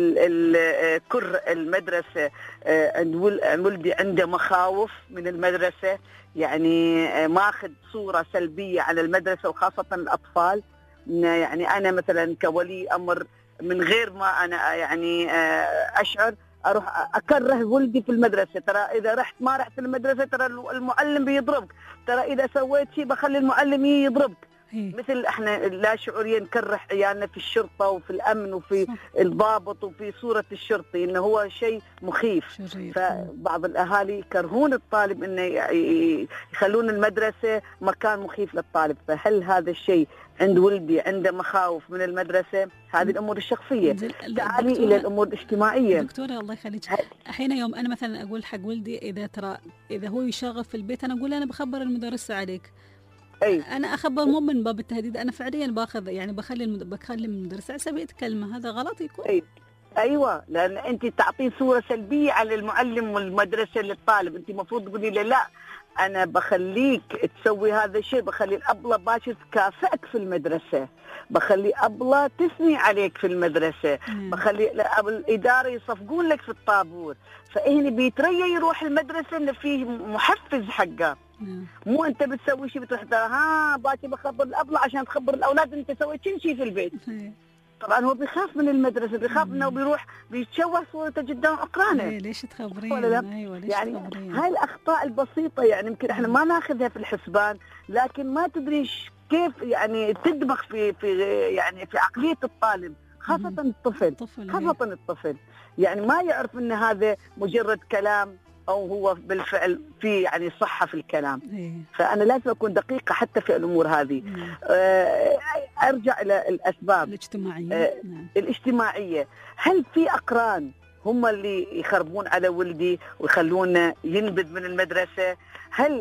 كره المدرسة عند ولدي عنده مخاوف من المدرسة، يعني ماخذ صورة سلبية على المدرسة وخاصة الأطفال؟ يعني أنا مثلا كولي أمر من غير ما أنا يعني أشعر أروح أكره ولدي في المدرسة. ترى إذا ما رحت في المدرسة ترى المعلم بيضربك، ترى إذا سويت شيء بخلي المعلم يضربك. مثل احنا لا شعوريا نكره عيالنا في الشرطة وفي الأمن وفي الضابط وفي صورة الشرطي إنه هو شيء مخيف. فبعض الأهالي يكرهون الطالب إنه يخلون المدرسة مكان مخيف للطالب. فهل هذا الشيء عند ولدي عنده مخاوف من المدرسة؟ هذه الأمور الشخصية. تعالي إلى الأمور الاجتماعية. دكتورة الله يخليك، أحيانا يوم أنا مثلا أقول حق ولدي إذا هو يشاغب في البيت أنا أقول أنا بخبر المدرسة عليك. أنا أخبر مو من باب التهديد، أنا فعليا باخذ يعني بخلي المدرسة على سبيل الكلمة. هذا غلط يكون؟ أيوة، لأن أنت تعطين صورة سلبية على المعلم والمدرسة للطالب. أنت مفروض تقولي له لا أنا بخليك تسوي هذا الشيء، بخلي الأبلة باكر تكافئك في المدرسة، بخلي أبلة تثني عليك في المدرسة، بخلي الإدارة يصفقون لك في الطابور. فإهني بيتريا يروح المدرسة إنه فيه محفز حقه. مو أنت بتسوي شيء بتروح باكر بخبر الأبلة عشان تخبر الأولاد أنت سويت كل شيء في البيت. طبعا هو بيخاف من المدرسة، بيخاف انه بيروح بيتشوه صورته قدام اقرانه. ليش تخبرين؟ أيوة ليش يعني تخبرين؟ هاي الاخطاء البسيطة يعني يمكن احنا ما ناخذها في الحسبان، لكن ما تدري كيف يعني تدمغ في يعني في عقلية الطالب، خاصة الطفل. خاصة الطفل يعني ما يعرف ان هذا مجرد كلام أو هو بالفعل في يعني صحة في الكلام. فأنا لازم أكون دقيقة حتى في الأمور هذه. أرجع إلى الأسباب الاجتماعية. هل في أقران هم اللي يخربون على ولدي ويخلونه ينبذ من المدرسة؟ هل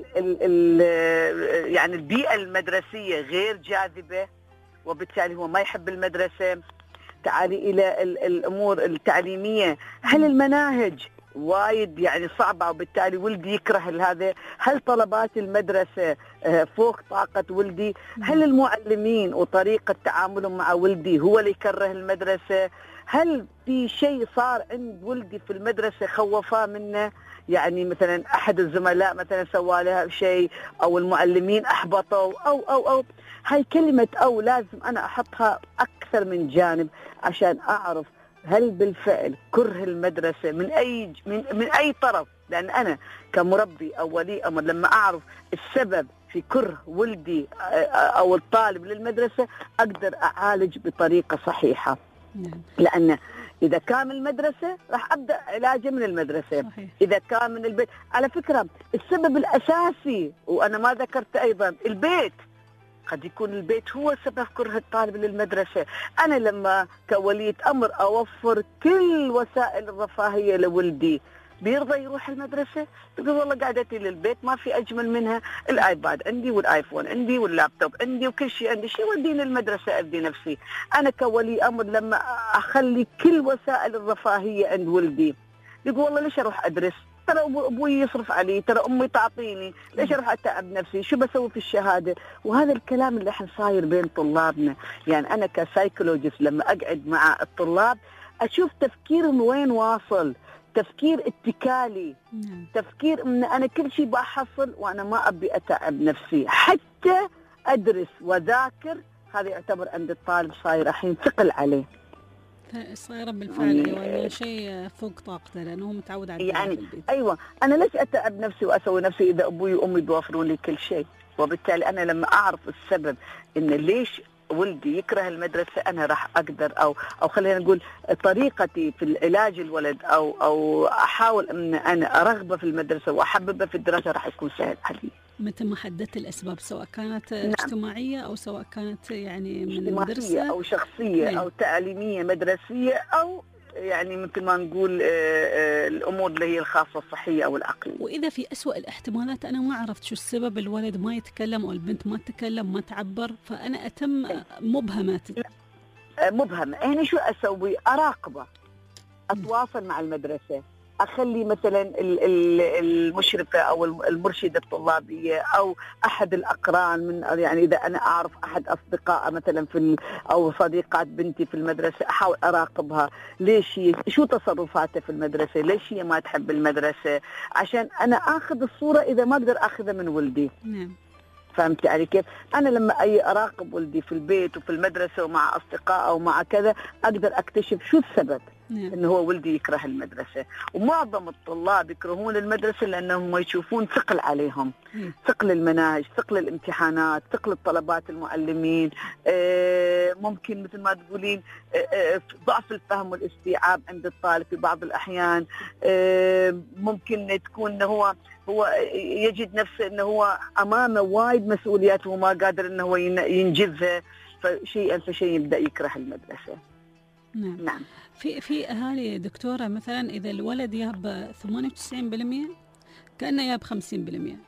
يعني البيئة المدرسية غير جاذبة وبالتالي هو ما يحب المدرسة؟ تعالي إلى الأمور التعليمية. هل المناهج وايد يعني صعبة وبالتالي ولدي يكره هذا؟ هل طلبات المدرسة فوق طاقة ولدي؟ هل المعلمين وطريقة تعاملهم مع ولدي هو اللي يكره المدرسة؟ هل في شيء صار عند ولدي في المدرسة خوفاه منه؟ يعني مثلا أحد الزملاء مثلا سوى لها شيء أو المعلمين أحبطوا أو هاي كلمة أو لازم أنا أحطها أكثر من جانب عشان أعرف هل بالفعل كره المدرسة من أي طرف لأن أنا كمربي أو ولي أمر لما أعرف السبب في كره ولدي أو الطالب للمدرسة أقدر أعالج بطريقة صحيحة. لأن إذا كان من المدرسة راح أبدأ علاجه من المدرسة. صحيح. إذا كان من البيت، على فكرة السبب الأساسي وأنا ما ذكرت أيضا البيت، قد يكون البيت هو سبب كره الطالب للمدرسة. أنا لما كولية أمر أوفر كل وسائل الرفاهية لولدي بيرضى يروح المدرسة؟ يقول والله قعدتي للبيت ما في أجمل منها، الآيباد عندي والآيفون عندي واللابتوب عندي وكل شيء عندي، شيء وديني المدرسة أبدي نفسي. أنا كولي أمر لما أخلي كل وسائل الرفاهية عند ولدي يقول والله ليش أروح أدرس؟ ترى أبوي يصرف علي، ترى أمي تعطيني، ليش أروح أتعب نفسي؟ شو بسوي في الشهادة؟ وهذا الكلام اللي احنا صاير بين طلابنا. يعني أنا كسايكولوجيست لما أقعد مع الطلاب أشوف تفكيرهم وين واصل، تفكير اتكالي، تفكير ان انا كل شيء بحصل وانا ما ابي اتعب نفسي حتى ادرس وذاكر. هذا يعتبر عند الطالب صاير الحين ثقل عليه، صايره بالفعل يعني شيء فوق طاقته لانه متعود على يعني ايوه. انا ليش اتعب نفسي واسوي نفسي اذا ابوي وامي بيوفرون لي كل شيء؟ وبالتالي انا لما اعرف السبب ان ليش ولدي يكره المدرسة أنا راح أقدر أو خلينا نقول طريقتي في العلاج الولد أو أحاول أن أنا أرغبه في المدرسة وأحببه في الدراسة راح يكون سهل علي. متى ما حددت الأسباب سواء كانت اجتماعية أو سواء كانت يعني من المدرسة أو شخصية أو تعليمية مدرسية أو يعني مثل ما نقول الأمور اللي هي الخاصة الصحية أو العقلية. وإذا في أسوأ الاحتمالات أنا ما عرفت شو السبب، الولد ما يتكلم أو البنت ما تتكلم ما تعبر، فأنا أتم مبهمة. مبهمة. هنا شو أسوي؟ أراقبه، أتواصل مع المدرسة، أخلي مثلا المشرفة أو المرشدة الطلابية أو أحد الأقران من يعني إذا أنا أعرف أحد أصدقاء مثلا أو صديقات بنتي في المدرسة أحاول أراقبها، ليش هي شو تصرفاتها في المدرسة، ليش هي ما تحب المدرسة، عشان أنا أخذ الصورة إذا ما أقدر أخذها من ولدي. فهمت علي كيف؟ أنا لما أراقب ولدي في البيت وفي المدرسة ومع أصدقاء أو مع كذا أقدر أكتشف شو السبب إنه هو ولدي يكره المدرسة. ومعظم الطلاب يكرهون المدرسة لأنهم يشوفون ثقل عليهم، ثقل المناهج، ثقل الامتحانات، ثقل الطلبات المعلمين، ممكن مثل ما تقولين ضعف الفهم والاستيعاب عند الطالب في بعض الأحيان، ممكن تكون إنه هو يجد نفسه إنه هو أمامه وايد مسؤوليات وما قادر إنه هو ينجزها، فشيئا فشيء يبدأ يكره المدرسة. نعم. في أهالي دكتورة مثلا إذا الولد ياب 98% كأنه ياب 50%،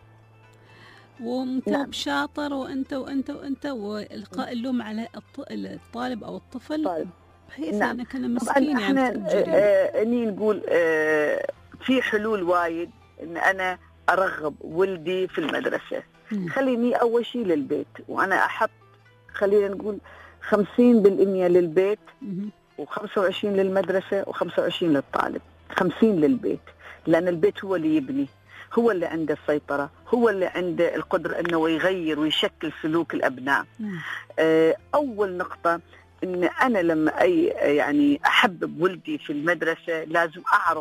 وانت شاطر وانت والقاء اللوم على الطالب أو الطفل بحيث أنه كان مسكين. يعني إني نقول في حلول وايد إن أنا أرغب ولدي في المدرسة. خليني أول شيء للبيت، وأنا أحط خلينا نقول 50% للبيت و25 للمدرسة و25 للطالب. 50 للبيت، لأن البيت هو اللي يبني، هو اللي عنده السيطرة، هو اللي عنده القدرة أنه يغير ويشكل سلوك الأبناء. أول نقطة إن أنا لما يعني أحبب ولدي في المدرسة لازم أعرف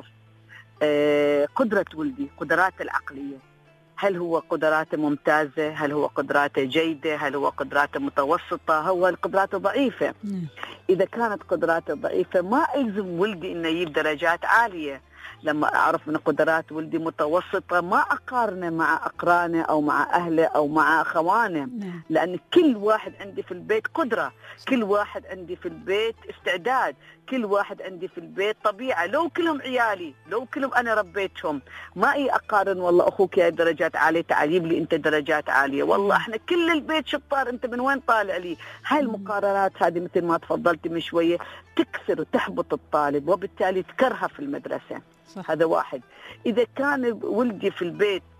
قدرة ولدي، قدراته العقلية، هل هو قدراته ممتازة، هل هو قدراته جيدة، هل هو قدراته متوسطة، هو قدراته ضعيفة. إذا كانت قدراته ضعيفة ما ألزم ولدي إنه يجيب درجات عالية. لما أعرف أن قدرات ولدي متوسطة ما أقارنه مع أقرانه أو مع أهله أو مع أخوانه، لأن كل واحد عندي في البيت قدرة، كل واحد عندي في البيت استعداد، كل واحد عندي في البيت طبيعة. لو كلهم عيالي، لو كلهم أنا ربيتهم، ما أقارن والله أخوك يا درجات عالية تعال جيب لي أنت درجات عالية، والله إحنا كل البيت شطار أنت من وين طالع لي. هاي المقارنات هذه مثل ما تفضلت من شوية تكسر وتحبط الطالب وبالتالي تكرهه في المدرسة. صح. هذا واحد. إذا كان ولدي في البيت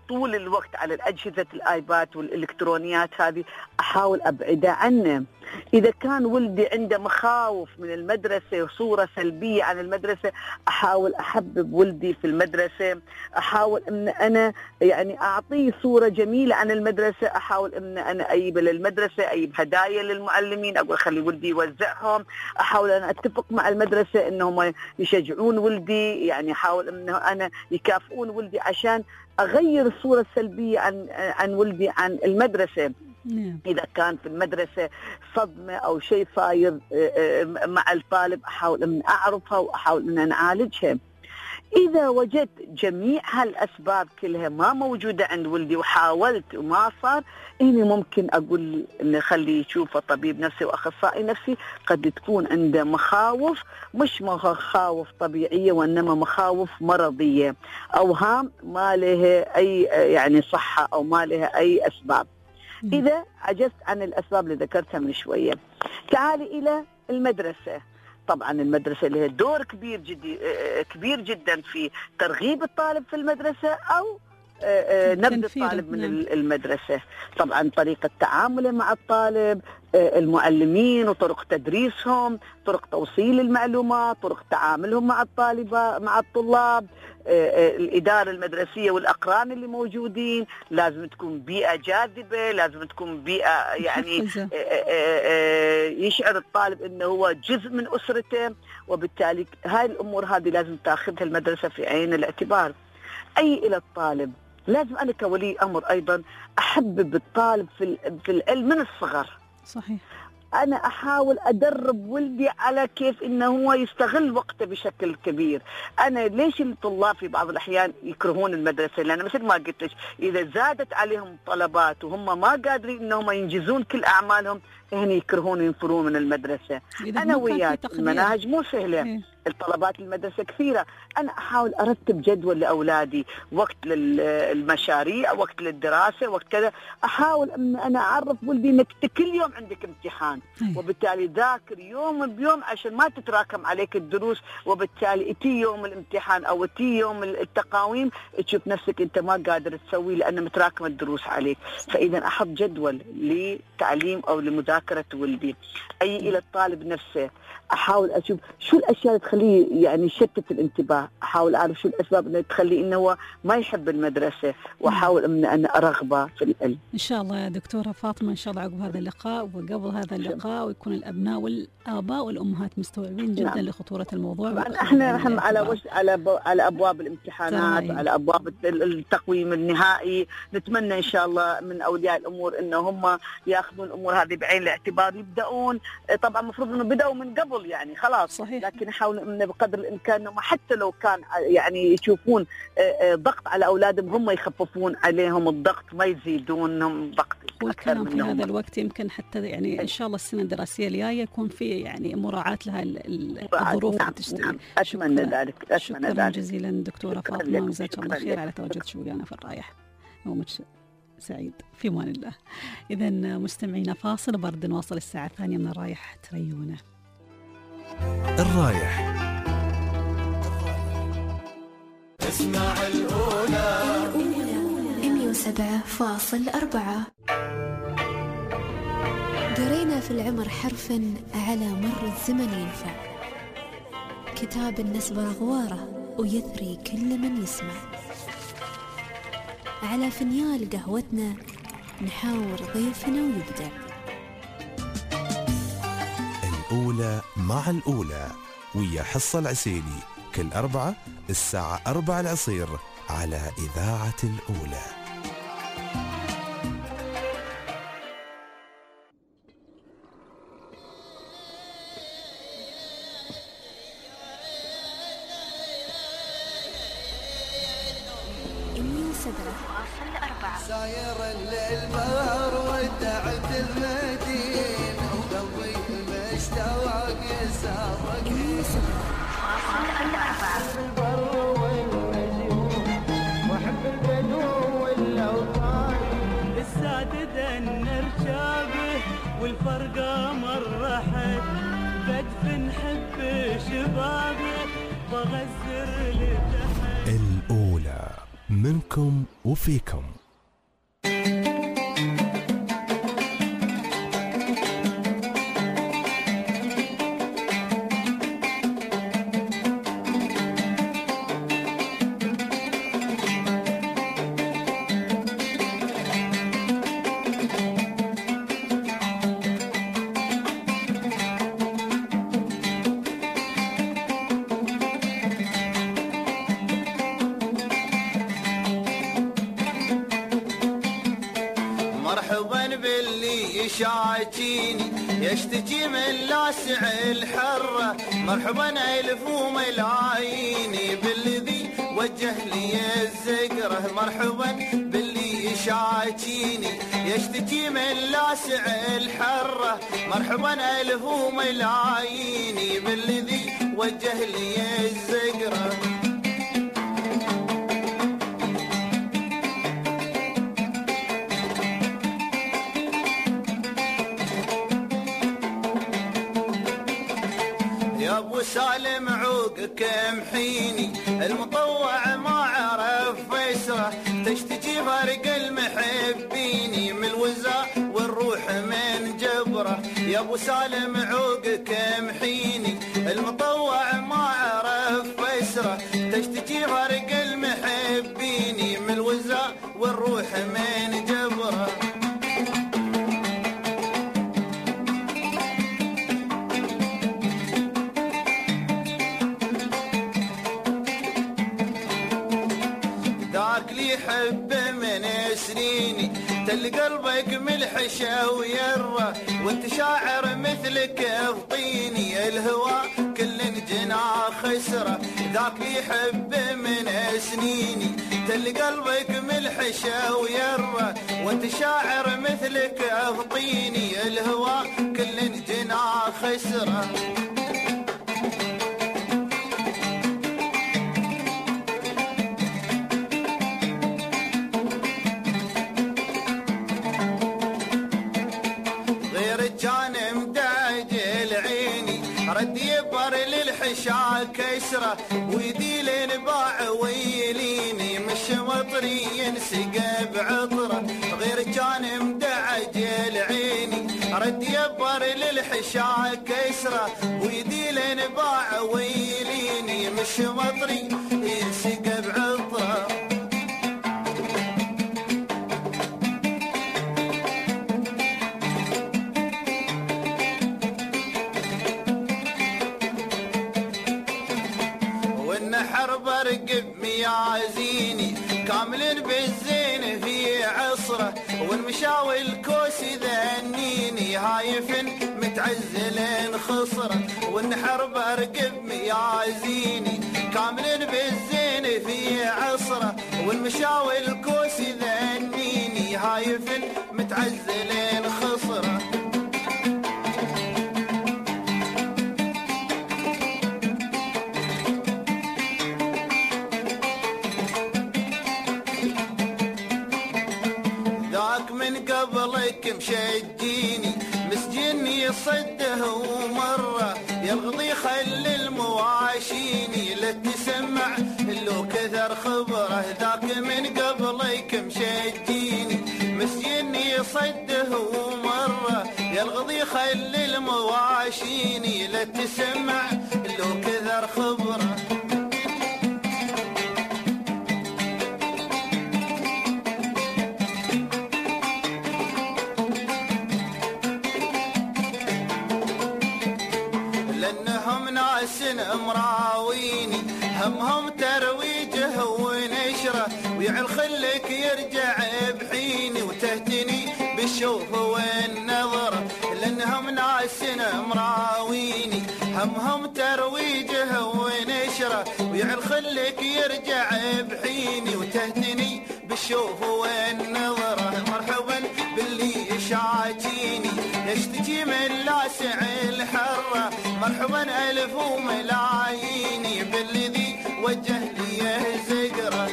طول الوقت على الأجهزة الآيباد والإلكترونيات هذه أحاول أبعده عنه. إذا كان ولدي عنده مخاوف من المدرسة وصورة سلبية عن المدرسة، أحاول أحبب ولدي في المدرسة، أحاول أن أنا يعني أعطيه صورة جميلة عن المدرسة، أحاول أن أنا أجيب للمدرسة، أجيب هدايا للمعلمين، أقول خلي ولدي يوزعهم، أحاول أن أتفق مع المدرسة أنهم يشجعون ولدي، يعني أحاول أن أنا يكافئون ولدي عشان أغير الصورة السلبية عن ولدي عن المدرسة. إذا كان في المدرسة صدمة أو شيء صاير مع الطالب، أحاول أن أعرفها وأحاول أن أعالجها. إذا وجدت جميع هالأسباب كلها ما موجودة عند ولدي وحاولت وما صار، إني ممكن أقول إن خلي يشوف طبيب نفسي وأخصائي نفسي، قد تكون عنده مخاوف مش مخاوف طبيعية وإنما مخاوف مرضية، أوهام ما لها أي يعني صحة أو ما لها أي أسباب. إذا عجزت عن الأسباب اللي ذكرتها من شوية، تعالي إلى المدرسة. طبعا المدرسة لها دور كبير جدا في ترغيب الطالب في المدرسة أو نبذ الطالب من المدرسة. طبعا طريقة تعامله مع الطالب، المعلمين وطرق تدريسهم، طرق توصيل المعلومات، طرق تعاملهم مع الطلاب، الإدارة المدرسية والأقران اللي موجودين. لازم تكون بيئة جاذبة، لازم تكون بيئة يعني يشعر الطالب أنه هو جزء من أسرته، وبالتالي هاي الأمور هذه لازم تأخذها المدرسة في عين الاعتبار. أي إلى الطالب لازم أنا كولي أمر أيضا أحبب الطالب في العلم من الصغر. صحيح. أنا أحاول أدرب ولدي على كيف إنه هو يستغل وقته بشكل كبير. أنا ليش الطلاب في بعض الأحيان يكرهون المدرسة؟ لأن مثل ما قلت لك، إذا زادت عليهم طلبات وهم ما قادرين إنهم ينجزون كل أعمالهم، هنا يكرهون ينفرون من المدرسة. أنا وياك المناهج مو سهلة، الطلبات المدرسة كثيرة، أنا أحاول أرتب جدول لأولادي، وقت للمشاريع، وقت للدراسة، وقت كذا. أحاول أن أنا أعرف ولدي أنك كل يوم عندك امتحان، وبالتالي ذاكر يوم بيوم عشان ما تتراكم عليك الدروس، وبالتالي اتي يوم الامتحان أو اتي يوم التقاويم تشوف نفسك أنت ما قادر تسوي لأن متراكم الدروس عليك. فإذا أحط جدول لتعليم أو لمذاكرة ولدي. أي إلى الطالب نفسه، أحاول أشوف شو الأشياء اللي تخليه يعني يشتت الانتباه، أحاول أعرف شو الأسباب اللي تخليه إنه هو ما يحب المدرسة، وأحاول أن أنا أرغبه في العلم. إن شاء الله يا دكتورة فاطمة، إن شاء الله عقب هذا اللقاء وقبل هذا اللقاء ويكون الأبناء والآباء والأمهات مستوعبين جدا لخطورة الموضوع. إحنا على أبواب الامتحانات، على أبواب التقويم النهائي. نتمنى إن شاء الله من أولياء الأمور إنه هم يأخذون الأمور هذه بعين الاعتبار، يبدأون. طبعا المفروض إنه بدأوا من قبل يعني خلاص. صحيح. لكن نحاول إنه بقدر الإمكان إنه حتى لو كان يعني يشوفون ضغط على أولادهم، هم يخففون عليهم الضغط، ما يزيدونهم ضغط. والكلام في هذا الوقت يمكن حتى يعني إن شاء الله السنة الدراسية الجاية يكون في يعني مراعاة لها الظروف. نعم. أتمنى ذلك. شكرا جزيلا دكتورة فاطمة، وجزاك الله خير على تواجدك ويانا في الرايح. يومك سعيد، في امان الله. إذا مستمعينا فاصل وبرد نواصل الساعة الثانية من الرايح تريونه. الرايح اسمع الأولى 107.4. قرينا في العمر حرفا على مر الزمن ينفع، كتاب النسبة غواره ويثري كل من يسمع. على فنيال قهوتنا نحاور ضيفنا ويبدع. الأولى مع الأولى ويا حصة العسيلي كل أربعة الساعة 4 العصير على إذاعة الأولى. ساير الليل بار ودعت المدينة وقلبي مشتاق يسابق البر والنجوم وحب البدو والأوطان السادد النرشابه والفرقة مرحت بدف نحب شبابه بغزر لتحت. الأولى منكم وفيكم. شاكيني يشتكي من لاسع الحرة، مرحبا ألف وملاييني بالذي وجه لي الزقرة، مرحبا باللي شاكيني يشتكي من لاسع الحرة، مرحبا ألف وملاييني بالذي وجه لي الزقرة. ابو سالم عوقك محيني، المطوع ما عرف فيسره، تشتكي فرق المحبيني من الوزاء والروح من جبره. يا ابو سالم عوقك محيني، المطوع ما عرف فيسره، تشتكي فرق المحبيني من الوزاء والروح من جبره. يحب من سنيني تل قلبك ملح ويره، وانت شاعر مثلك افطيني، الهوى كل جناح خسره. ذاك اللي يحب من سنيني تل قلبك ملح ويره، وانت شاعر مثلك افطيني، الهوى كل جناح خسره. رد يبر للحشا كسره، ويدي الانباع ويليني، مش مطري ينسق بعطره، غير كان مدعجل عيني. رد يبر للحشا كسره، ويدي الانباع ويليني، مش مطري ينسق بعطره. حرب ارقب ميازيني كامل بالزين في عصره، والمشاوي الكوس ذنيني هايف متعزل خصره، والحرب ارقب ميازيني كامل بالزين في عصره، والمشاوي الكوس ذنيني هايف متعزل خصره. من قبلك مشجيني مسجيني صده ومره، يا الغضي خل المواشيني لا تسمع لو كثر خبره. ذاك من قبلك مشجيني مسجيني صده ومره، يا الغضي خل المواشيني لا تسمع لو كثر خبره. مراويني همهم ترويجه ونشره، ويعل خلك يرجع بحيني وتهتني بالشوف والنظره، لانهم ناس مراويني همهم ترويجه ونشره، ويعل خلك يرجع بحيني وتهتني بالشوف والنظره. مرحبا باللي شاكيني يشتكي من لاسع الحره، مرحبا ألف وملاييني بالذي وجه لي الزقرة.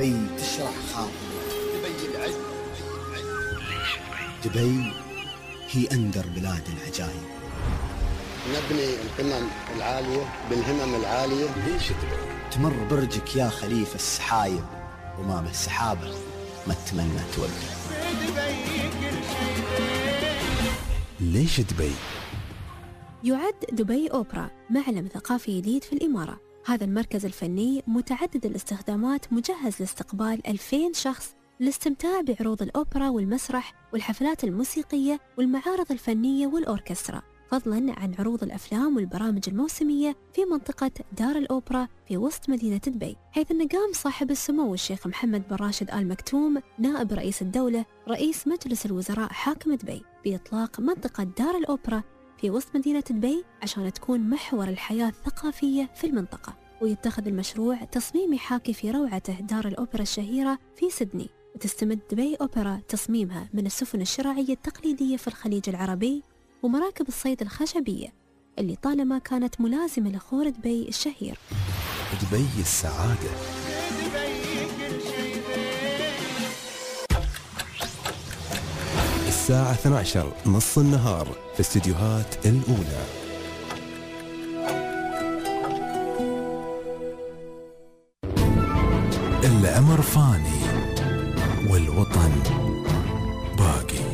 دبي تشرح خاطري. دبي العز. دبي هي أندر بلاد العجائب. نبني القمم العالية بالهمم العالية. ليش دبي؟ تمر برجك يا خليفة السحايب وما بالسحابة ما تتمنى توقف. ليش دبي؟ يعد دبي أوبرا معلم ثقافي جديد في الإمارة. هذا المركز الفني متعدد الاستخدامات مجهز لاستقبال 2000 شخص للاستمتاع بعروض الأوبرا والمسرح والحفلات الموسيقية والمعارض الفنية والأوركسترا، فضلاً عن عروض الأفلام والبرامج الموسمية في منطقة دار الأوبرا في وسط مدينة دبي، حيث أن قام صاحب السمو الشيخ محمد بن راشد آل مكتوم نائب رئيس الدولة رئيس مجلس الوزراء حاكم دبي بإطلاق منطقة دار الأوبرا في وسط مدينة دبي عشان تكون محور الحياة الثقافية في المنطقة. ويتخذ المشروع تصميم يحاكي في روعته دار الأوبرا الشهيرة في سيدني، وتستمد دبي أوبرا تصميمها من السفن الشراعية التقليدية في الخليج العربي ومراكب الصيد الخشبية اللي طالما كانت ملازمة لخور دبي الشهير. دبي السعادة. الساعة 12 نص النهار في استديوهات الأولى. الأمر فاني والوطن باقي.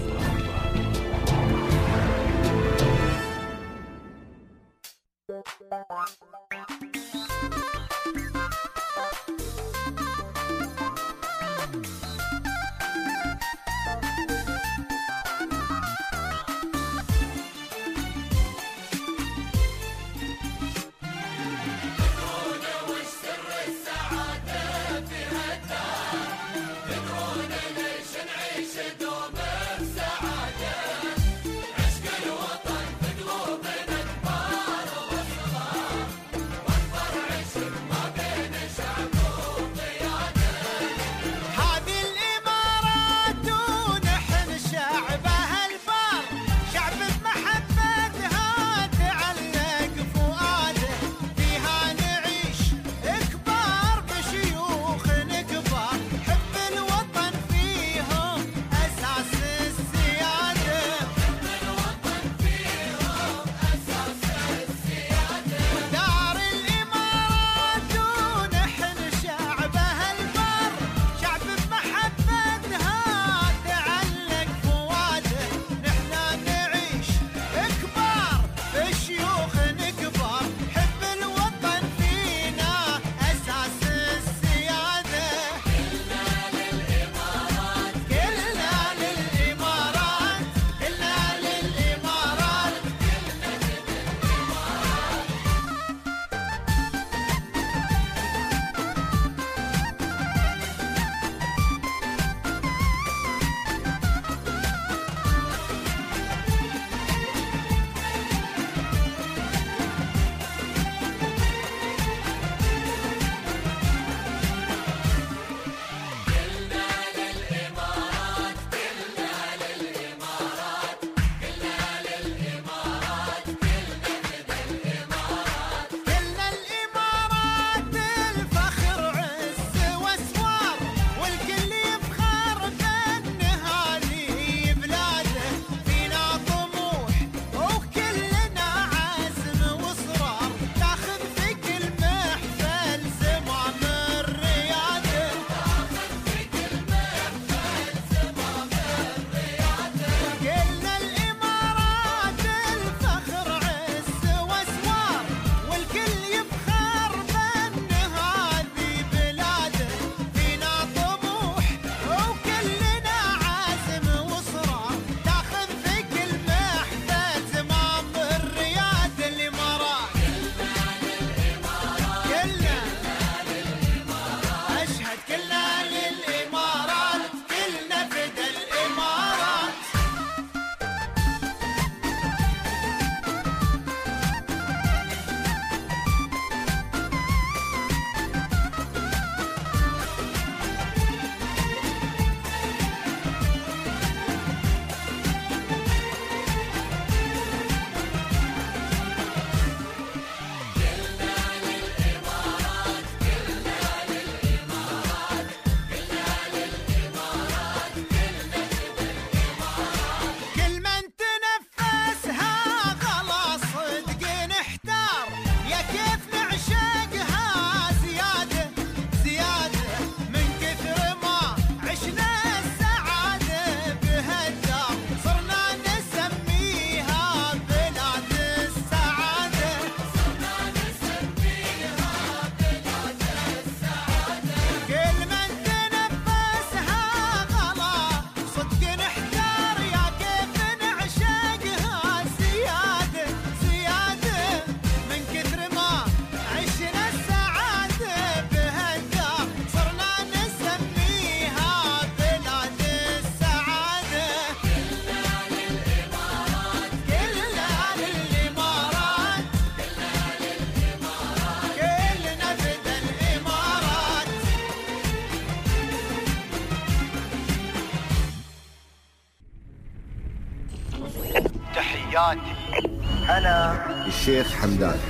حياتي. هلا الشيخ حمدان.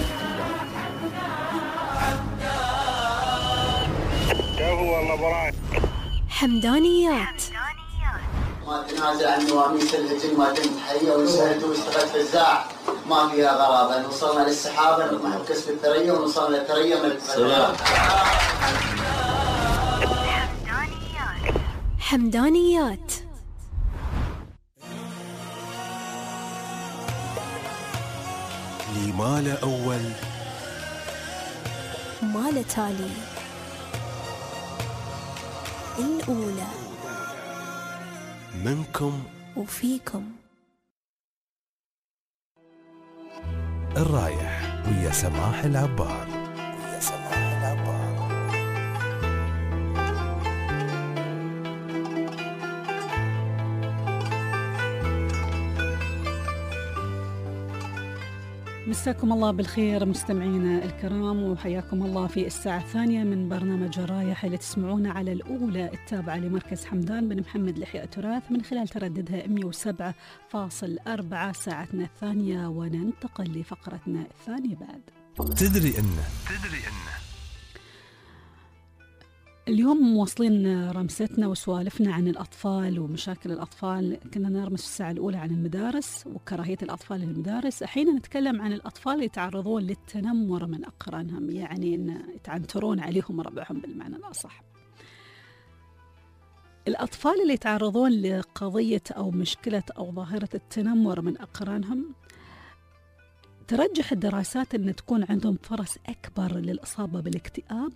والله براي حمدانيات. ما تنازل عن نواميس الهجن، ما كنت حية وسهلت واشتغلت فزاع، ما فيها غرابة. وصلنا للسحابة نطمح بكسب الثريا، ونوصلنا للثريا ملك السلام. حمدانيات. لي ما له أول ما له تالي. الأولى منكم وفيكم. الرايح ويا سماح العبار. مساكم الله بالخير مستمعينا الكرام، وحياكم الله في الساعة الثانية من برنامج الرايح اللي تسمعونه على الأولى التابعة لمركز حمدان بن محمد لإحياء التراث من خلال ترددها 107.4 ساعتنا الثانية، وننتقل لفقرتنا الثانية بعد. تدري إنه اليوم مواصلين رمستنا وسوالفنا عن الأطفال ومشاكل الأطفال. كنا نرمس في الساعة الأولى عن المدارس وكراهية الأطفال للمدارس. الحين نتكلم عن الأطفال اللي يتعرضون للتنمر من أقرانهم، يعني إن يتعنترون عليهم ربعهم بالمعنى الأصح. الأطفال اللي يتعرضون لقضية أو مشكلة أو ظاهرة التنمر من أقرانهم، ترجح الدراسات أن تكون عندهم فرص أكبر للإصابة بالاكتئاب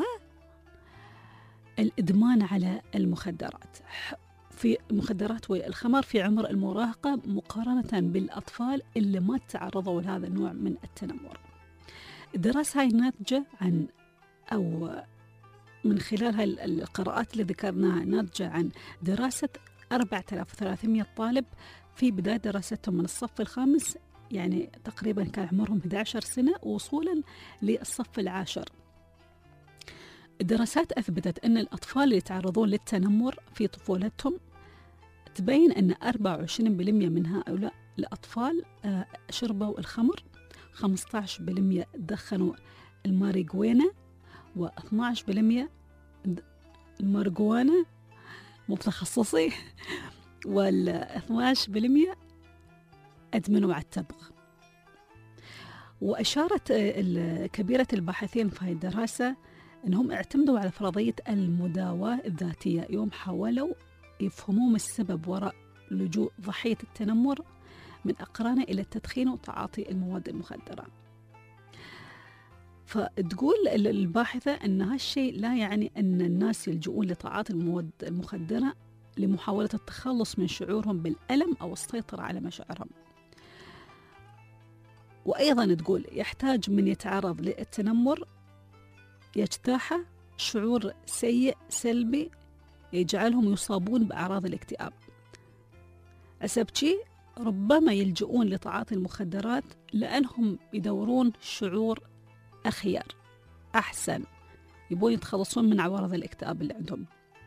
الإدمان على المخدرات والخمر في عمر المراهقة، مقارنة بالأطفال اللي ما تعرضوا لهذا النوع من التنمر. الدراسة هاي ناتجة عن أو من خلال هاي القراءات اللي ذكرناها ناتجة عن دراسة 4300 طالب في بداية دراستهم من الصف الخامس، يعني تقريبا كان عمرهم 11 سنة وصولا للصف العاشر. الدراسات أثبتت أن الأطفال اللي يتعرضون للتنمر في طفولتهم تبين أن 24% من هؤلاء الأطفال شربوا الخمر، 15% دخنوا الماريجوانا، و12% الماريجوانا متخصصي، وال12% أدمنوا على التبغ. وأشارت كبيرة الباحثين في هذه الدراسة أنهم اعتمدوا على فرضية المداواة الذاتية يوم حاولوا يفهمون السبب وراء لجوء ضحية التنمر من أقرانه إلى التدخين وتعاطي المواد المخدرة. فتقول الباحثة أن هالشيء لا يعني أن الناس يلجؤون لتعاطي المواد المخدرة لمحاولة التخلص من شعورهم بالألم أو السيطرة على مشاعرهم. وأيضا تقول يحتاج من يتعرض للتنمر يجتاح شعور سيء سلبي يجعلهم يصابون بأعراض الاكتئاب. أسبتشي ربما يلجؤون لتعاطي المخدرات لأنهم يدورون شعور أخير أحسن، يبون يتخلصون من عوارض الاكتئاب اللي عندهم.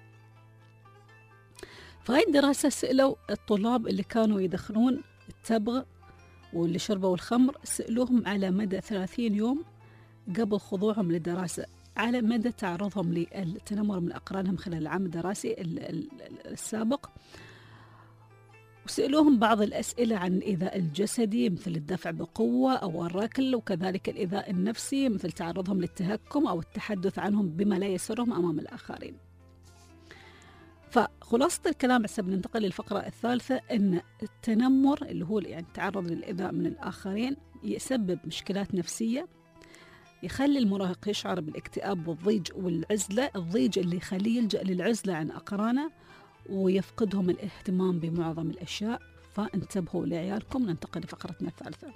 فهاي الدراسة سألوا الطلاب اللي كانوا يدخنون التبغ واللي شربوا الخمر، سألوهم على مدى 30 يوم قبل خضوعهم للدراسة على مدى تعرضهم للتنمر من أقرانهم خلال العام الدراسي السابق، وسألوهم بعض الأسئلة عن الإيذاء الجسدي مثل الدفع بقوة أو الركل، وكذلك الإيذاء النفسي مثل تعرضهم للتهكم أو التحدث عنهم بما لا يسرهم أمام الآخرين. فخلاصة الكلام حسب ننتقل للفقرة الثالثة، أن التنمر اللي هو يعني التعرض للإيذاء من الآخرين يسبب مشكلات نفسية، يخلي المراهق يشعر بالاكتئاب والضيج والعزلة، الضيج اللي يخليه يلجأ للعزلة عن أقرانه ويفقدهم الاهتمام بمعظم الأشياء. فانتبهوا لعيالكم. ننتقل لفقرتنا الثالثة.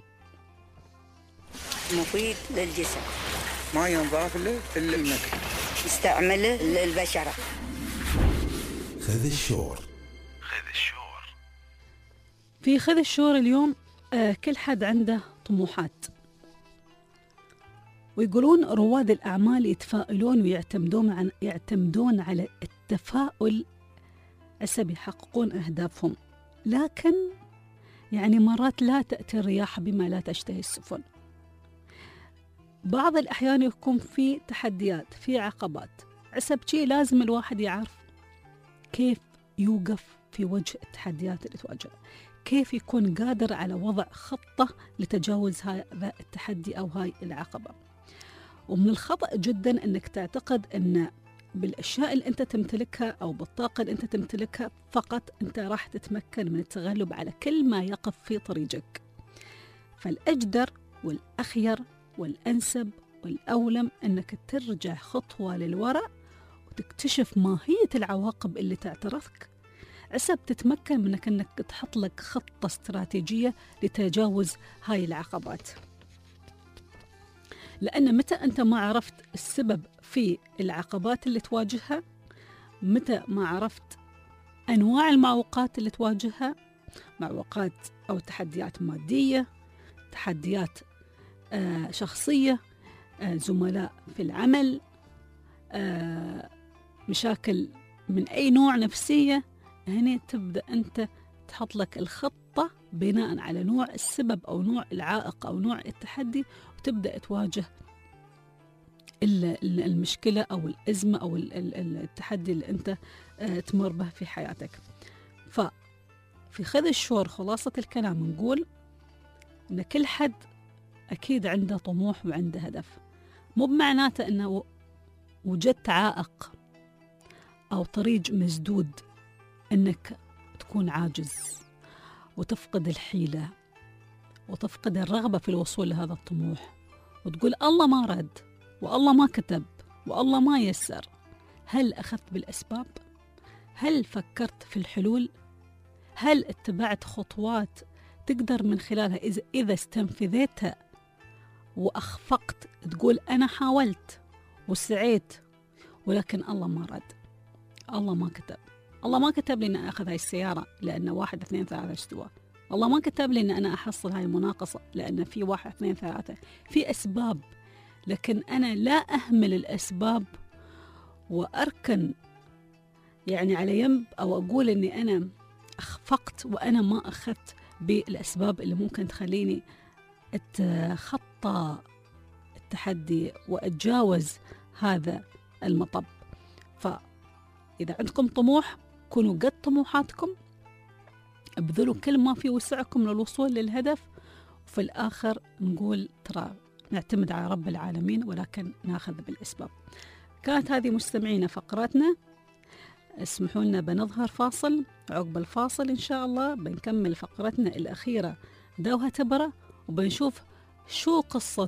مفيد للجسم، ما ينضاف له إلا المكر، يستعمله للبشرة. خذ الشور. في خذ الشور اليوم كل حد عنده طموحات، ويقولون رواد الأعمال يتفائلون ويعتمدون على التفاؤل حسب يحققون أهدافهم، لكن يعني مرات لا تأتي الرياح بما لا تشتهي السفن. بعض الأحيان يكون في تحديات، في عقبات، عسب شيء لازم الواحد يعرف كيف يوقف في وجه التحديات اللي تواجهه، كيف يكون قادر على وضع خطة لتجاوز هذا التحدي أو هاي العقبة. ومن الخطأ جدا أنك تعتقد أن بالأشياء اللي أنت تمتلكها أو بالطاقة اللي أنت تمتلكها فقط أنت راح تتمكن من التغلب على كل ما يقف في طريقك. فالأجدر والأخير والأنسب والأولم أنك ترجع خطوة للوراء وتكتشف ماهية العواقب اللي تعترضك، عسب تتمكن منك أنك تحط لك خطة استراتيجية لتجاوز هاي العقبات. لأن متى أنت ما عرفت السبب في العقبات اللي تواجهها، متى ما عرفت أنواع المعوقات اللي تواجهها، معوقات أو تحديات مادية، تحديات شخصية، زملاء في العمل، مشاكل من أي نوع نفسية، هنا تبدأ أنت تحط لك الخطة بناء على نوع السبب أو نوع العائق أو نوع التحدي، وتبدأ تواجه المشكلة أو الأزمة أو التحدي اللي أنت تمر به في حياتك. ففي خذ الشور خلاصة الكلام نقول أن كل حد أكيد عنده طموح وعنده هدف، مو بمعناته أنه وجدت عائق أو طريق مسدود أنك تكون عاجز وتفقد الحيلة وتفقد الرغبة في الوصول لهذا الطموح وتقول الله ما رد والله ما كتب والله ما يسر. هل أخذت بالأسباب؟ هل فكرت في الحلول؟ هل اتبعت خطوات تقدر من خلالها إذا استنفذتها وأخفقت تقول أنا حاولت وسعيت ولكن الله ما رد، الله ما كتب، الله ما كتب لي أن أخذ هاي السيارة لأن 1 2 3 استوى، الله ما كتب لي أن أنا أحصل هاي المناقصة لأن في 1 2 3، في أسباب، لكن أنا لا أهمل الأسباب وأركن يعني على ينب أو أقول أني أنا أخفقت وأنا ما أخذت بالأسباب اللي ممكن تخليني أتخطى التحدي وأتجاوز هذا المطب. فإذا عندكم طموح كونوا قد طموحاتكم، ابذلوا كل ما في وسعكم للوصول للهدف، وفي الآخر نقول ترى نعتمد على رب العالمين ولكن ناخذ بالأسباب. كانت هذه مستمعينا فقراتنا، اسمحوا لنا بنظهر فاصل، عقب الفاصل إن شاء الله بنكمل فقرتنا الأخيرة دوها تبرة وبنشوف شو قصة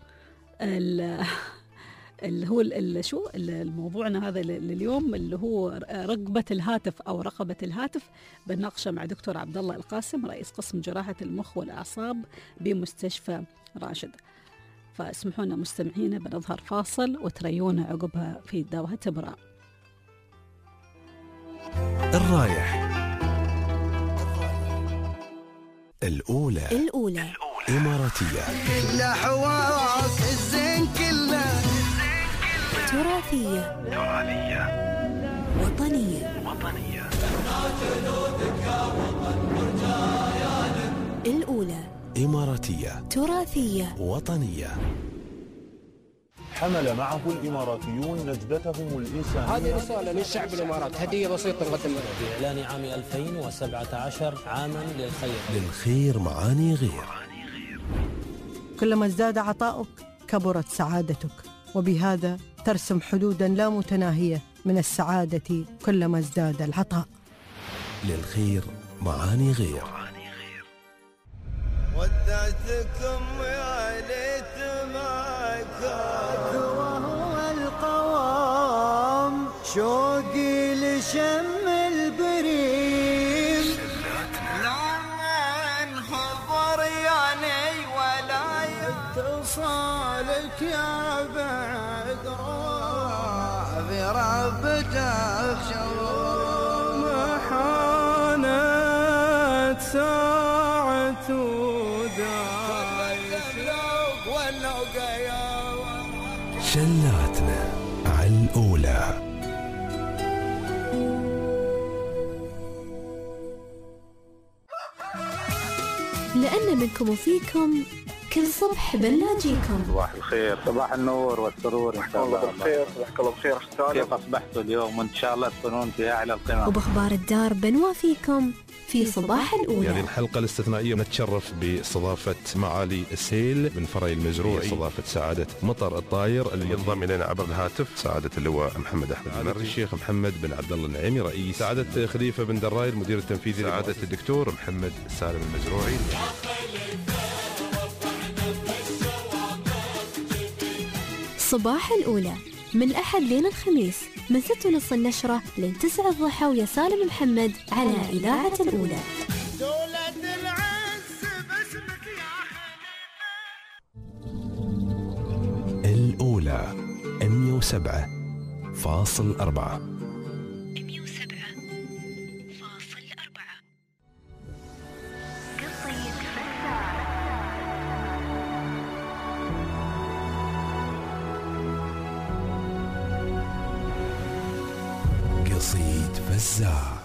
اللي هو شو الموضوعنا هذا اليوم اللي هو رقبة الهاتف أو رقبة الهاتف، بنناقشه مع دكتور عبد الله القاسم رئيس قسم جراحة المخ والأعصاب بمستشفى راشد. فاسمحوا لنا مستمعينا بنظهر فاصل وتريونا عقبها في دوها تبرة. الرايح الأولى إماراتية، كلها حواس الزين كلها تراثية وطنية الأولى إماراتية تراثية وطنية. حمل معه الإماراتيون نجدتهم الإنسانية. هذه رسالة للشعب الإمارات، هدية بسيطة نقدمها في إعلان عام 2017 عاما للخير معاني غير. كلما ازداد عطاؤك كبرت سعادتك، وبهذا ترسم حدودا لا متناهية من السعادة كلما ازداد العطاء. للخير معاني غير. ودعتكم يا ليت ما كان وهو القوام، شوقي لشم البريم لمن حضر يعني ولا اتصالك يا بعد روح في ربته بشوم حانت ساعة شلاتنا على الأولى. لأن منكم وفيكم كل صبح بنلاقيكم. صباح الخير، صباح النور والسرور إن شاء الله. صباح الخير، صباحك الله بخير. كيف أصبحتوا اليوم؟ وإن شاء الله تكونون في أعلى القمم. وبأخبار الدار بنوافيكم في صباح الأولى. هذه الحلقة الاستثنائية نتشرف باستضافة معالي السيل من فري المزروعي، استضافة سعادة مطر الطاير اللي ينضم إلينا عبر الهاتف سعادة اللواء محمد أحمد المري، الشيخ محمد بن عبد الله النعيمي رئيس، سعادة خليفة بن دراي المدير التنفيذي، سعادة الدكتور محمد سالم المزروعي. صباح الأولى من الأحد لين الخميس من 6:30 النشرة لين 9 الضحى ويا سالم محمد على إذاعة الأولى. الأولى 107.4. قصيد فزاع.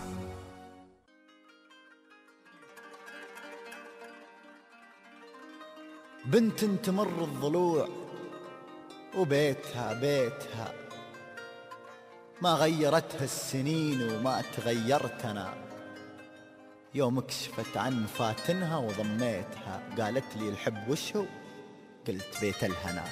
بنت تمر الضلوع وبيتها بيتها، ما غيرتها السنين وما تغيرت أنا. يوم كشفت عن فاتنها وضميتها، قالت لي الحب وشو؟ قلت بيت الهنا.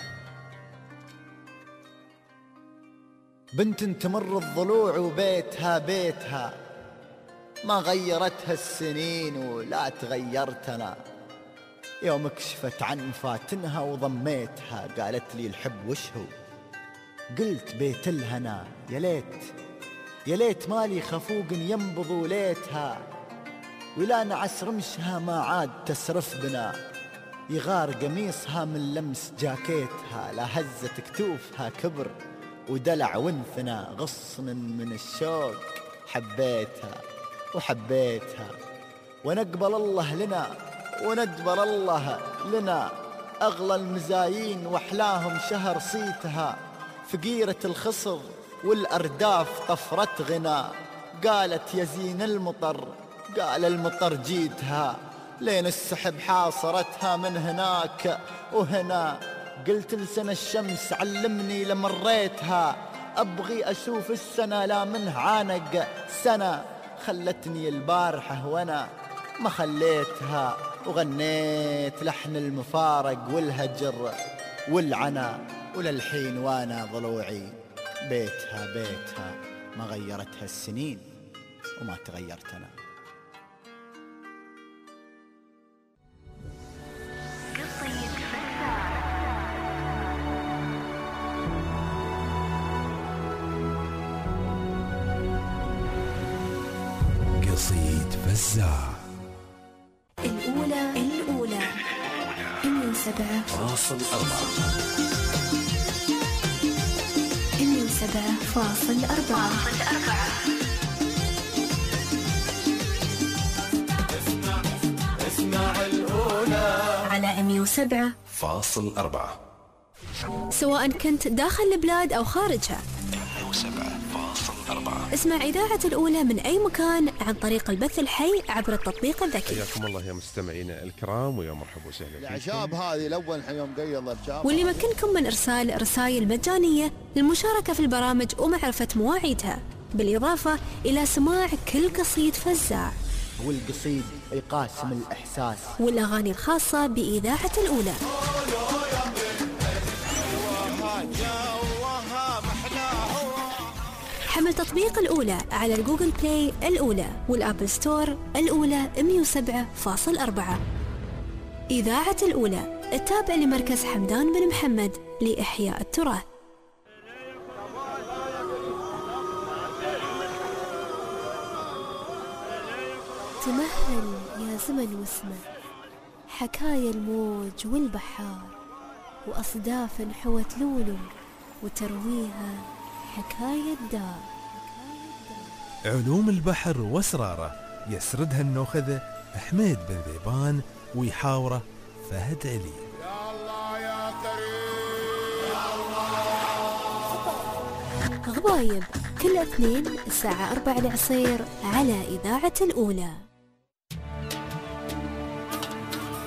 بنت تمر الضلوع وبيتها بيتها، ما غيرتها السنين ولا تغيرت أنا. يوم كشفت عن فاتنها وضميتها، قالت لي الحب وشهو؟ قلت بيت الهنا. يا ليت مالي خفوق ينبض وليتها، ولا نعس رمشها ما عاد تسرف بنا. يغار قميصها من لمس جاكيتها، لا هزت كتوفها كبر ودلع وانثنى. غصن من الشوق حبيتها وحبيتها، ونقبل الله لنا وندبر الله لنا. أغلى المزايين وأحلاهم شهر صيتها، فقيرة الخصر والأرداف طفرت غنى. قالت يا زين المطر، قال المطر جيتها، لين السحب حاصرتها من هناك وهنا. قلت لسنة الشمس علمني لمريتها، أبغي أشوف السنة لا منه عانق سنة. خلتني البارحة وأنا ما خليتها، وغنيت لحن المفارق والهجر والعنا. وللحين وانا ضلوعي بيتها بيتها، ما غيرتها السنين وما تغيرت أنا. قصيد فزاع. الأولى 107.4. 107.4. اسمع الأولى على 107.4. سواء كنت داخل البلاد أو خارجها، 107.4. اسمع إذاعة الأولى من أي مكان عن طريق البث الحي عبر التطبيق الذكي. حياكم الله يا مستمعينا الكرام، ويا مرحبا وسهلا فيكم. الأعشاب هذه الأول يوم قيض الشاب، واللي يمكنكم من إرسال رسائل مجانية للمشاركة في البرامج ومعرفة مواعيدها، بالإضافة إلى سماع كل قصيد فزاع، والقصيد يقاسم الإحساس، والأغاني الخاصة بإذاعة الأولى. حمل تطبيق الأولى على الجوجل بلاي الأولى والأبل ستور الأولى 107.4. إذاعة الأولى التابع لمركز حمدان بن محمد لإحياء التراث. تمهل يا زمن واسمه، حكايا الموج والبحار، وأصداف حوت لولو وترويها حكاية دار. علوم البحر واسراره يسردها النوخذة حميد بن ذيبان، ويحاوره فهد علي. يا الله يا كريم يا الله. غبايب كل اثنين الساعة 4 العصير على إذاعة الأولى.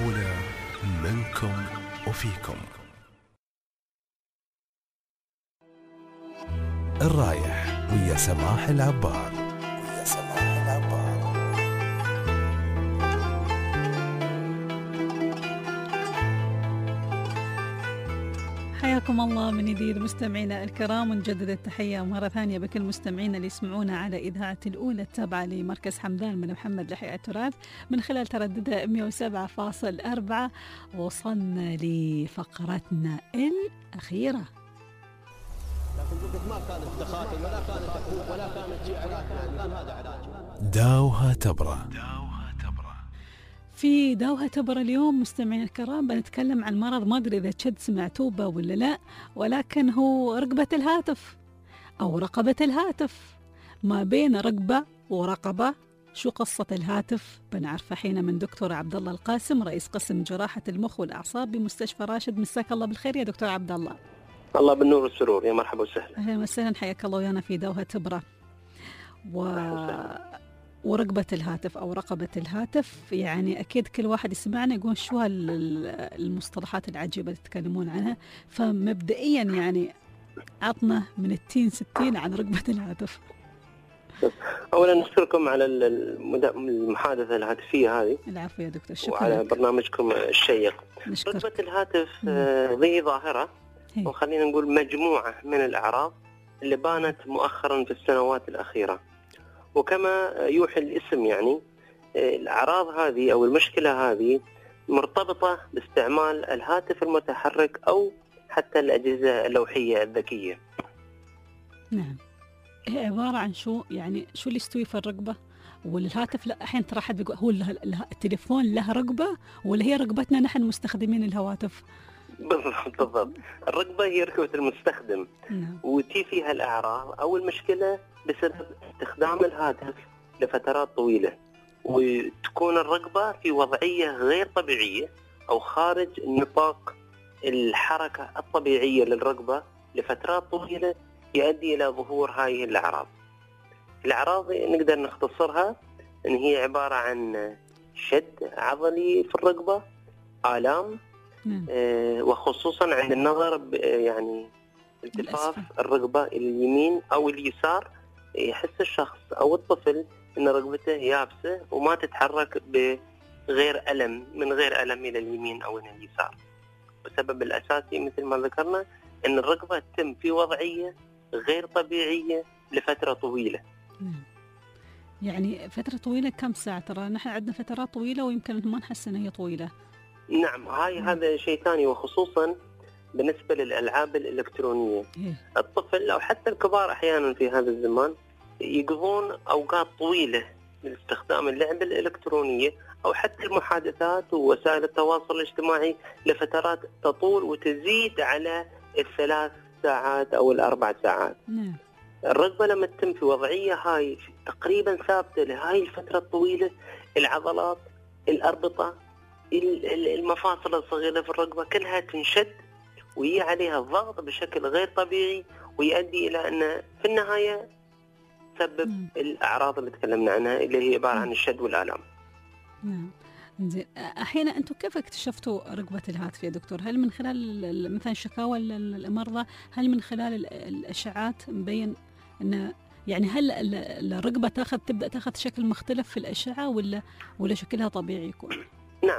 جولة منكم وفيكم. الرايح ويا سماح العبار. حياكم الله من جديد مستمعينا الكرام، ونجدد التحية مرة ثانية بكل مستمعينا اللي يسمعونا على إذاعة الأولى التابعة لمركز حمدان بن محمد لحياة التراث من خلال ترددها 107.4. وصلنا لفقرتنا الأخيرة. ما كانت تخاطب ولا كانت تحوب ولا كانت شيء علاج، كان هذا علاج. داوها تبرى. في داوها تبرى اليوم مستمعين الكرام بنتكلم عن مرض، ما أدري إذا تشد سمعتوه به ولا لا، ولكن هو رقبة الهاتف أو رقبة الهاتف. ما بين رقبة ورقبة، شو قصة الهاتف؟ بنعرفه حين من دكتور عبد الله القاسم، رئيس قسم جراحة المخ والأعصاب بمستشفى راشد. مساك الله بالخير يا دكتور عبد الله. الله بالنور والسرور، يا مرحبا وسهلا. أهلا وسهلا، حياك الله ويانا في داوها تبرى. ورقبة الهاتف أو رقبة الهاتف، يعني أكيد كل واحد يسمعنا يقول شو المصطلحات العجيبة اللي تتكلمون عنها. فمبدئيا يعني عطنا من التين 60 عن رقبة الهاتف. أولا نشكركم على المحادثة الهاتفية هذه. العفو يا دكتور، شكرا. وعلى برنامجكم الشيق. رقبة الهاتف ذي ظاهرة، وخلينا نقول مجموعة من الأعراض اللي بانت مؤخرا في السنوات الأخيرة. وكما يوحي الاسم يعني الأعراض هذه أو المشكلة هذه مرتبطة باستعمال الهاتف المتحرك أو حتى الأجهزة اللوحية الذكية. نعم. هي عبارة عن شو يعني، شو اللي يستوي في الرقبة والهاتف؟ لا الحين ترى حد بيقول هو التليفون له رقبة ولا هي رقبتنا نحن مستخدمين الهواتف؟ بالضبط. الرقبة هي ركبة المستخدم. نعم. وتي فيها الأعراض أو المشكلة بسبب استخدام الهاتف لفترات طويلة، وتكون الرقبة في وضعية غير طبيعية أو خارج نطاق الحركة الطبيعية للرقبة لفترات طويلة، يؤدي إلى ظهور هذه الأعراض. الأعراض نقدر نختصرها أن هي عبارة عن شد عضلي في الرقبة، آلام، وخصوصا عند النظر يعني التفاف الرقبة اليمين أو اليسار، يحس الشخص أو الطفل أن رقبته يابسة وما تتحرك بغير ألم، من غير ألم إلى اليمين أو إلى اليسار. والسبب الأساسي مثل ما ذكرنا أن الرقبة تتم في وضعية غير طبيعية لفترة طويلة. يعني فترة طويلة كم ساعة؟ ترى نحن عندنا فترات طويلة ويمكن ما نحس أنها هي طويلة. نعم، هذا شيء ثاني، وخصوصا بالنسبة للألعاب الإلكترونية. الطفل أو حتى الكبار أحيانا في هذا الزمان يقضون أوقات طويلة لاستخدام اللعبة الإلكترونية أو حتى المحادثات ووسائل التواصل الاجتماعي لفترات تطول وتزيد على 3 ساعات أو 4 ساعات. الرقبة لما تتم في وضعية هاي تقريبا ثابتة لهاي الفترة الطويلة، العضلات، الأربطة، المفاصل الصغيرة في الرقبة كلها تنشد وهي عليها الضغط بشكل غير طبيعي، ويؤدي إلى أن في النهاية تسبب الأعراض اللي تكلمنا عنها اللي هي عبارة عن الشد والآلام. نعم. زين، أحيانا أنتم كيف اكتشفتوا رقبة الهاتف يا دكتور؟ هل من خلال مثلا شكاوى المرضى؟ هل من خلال الأشعات مبين أن يعني هل الرقبة تبدأ تاخذ شكل مختلف في الأشعة ولا شكلها طبيعي يكون؟ نعم،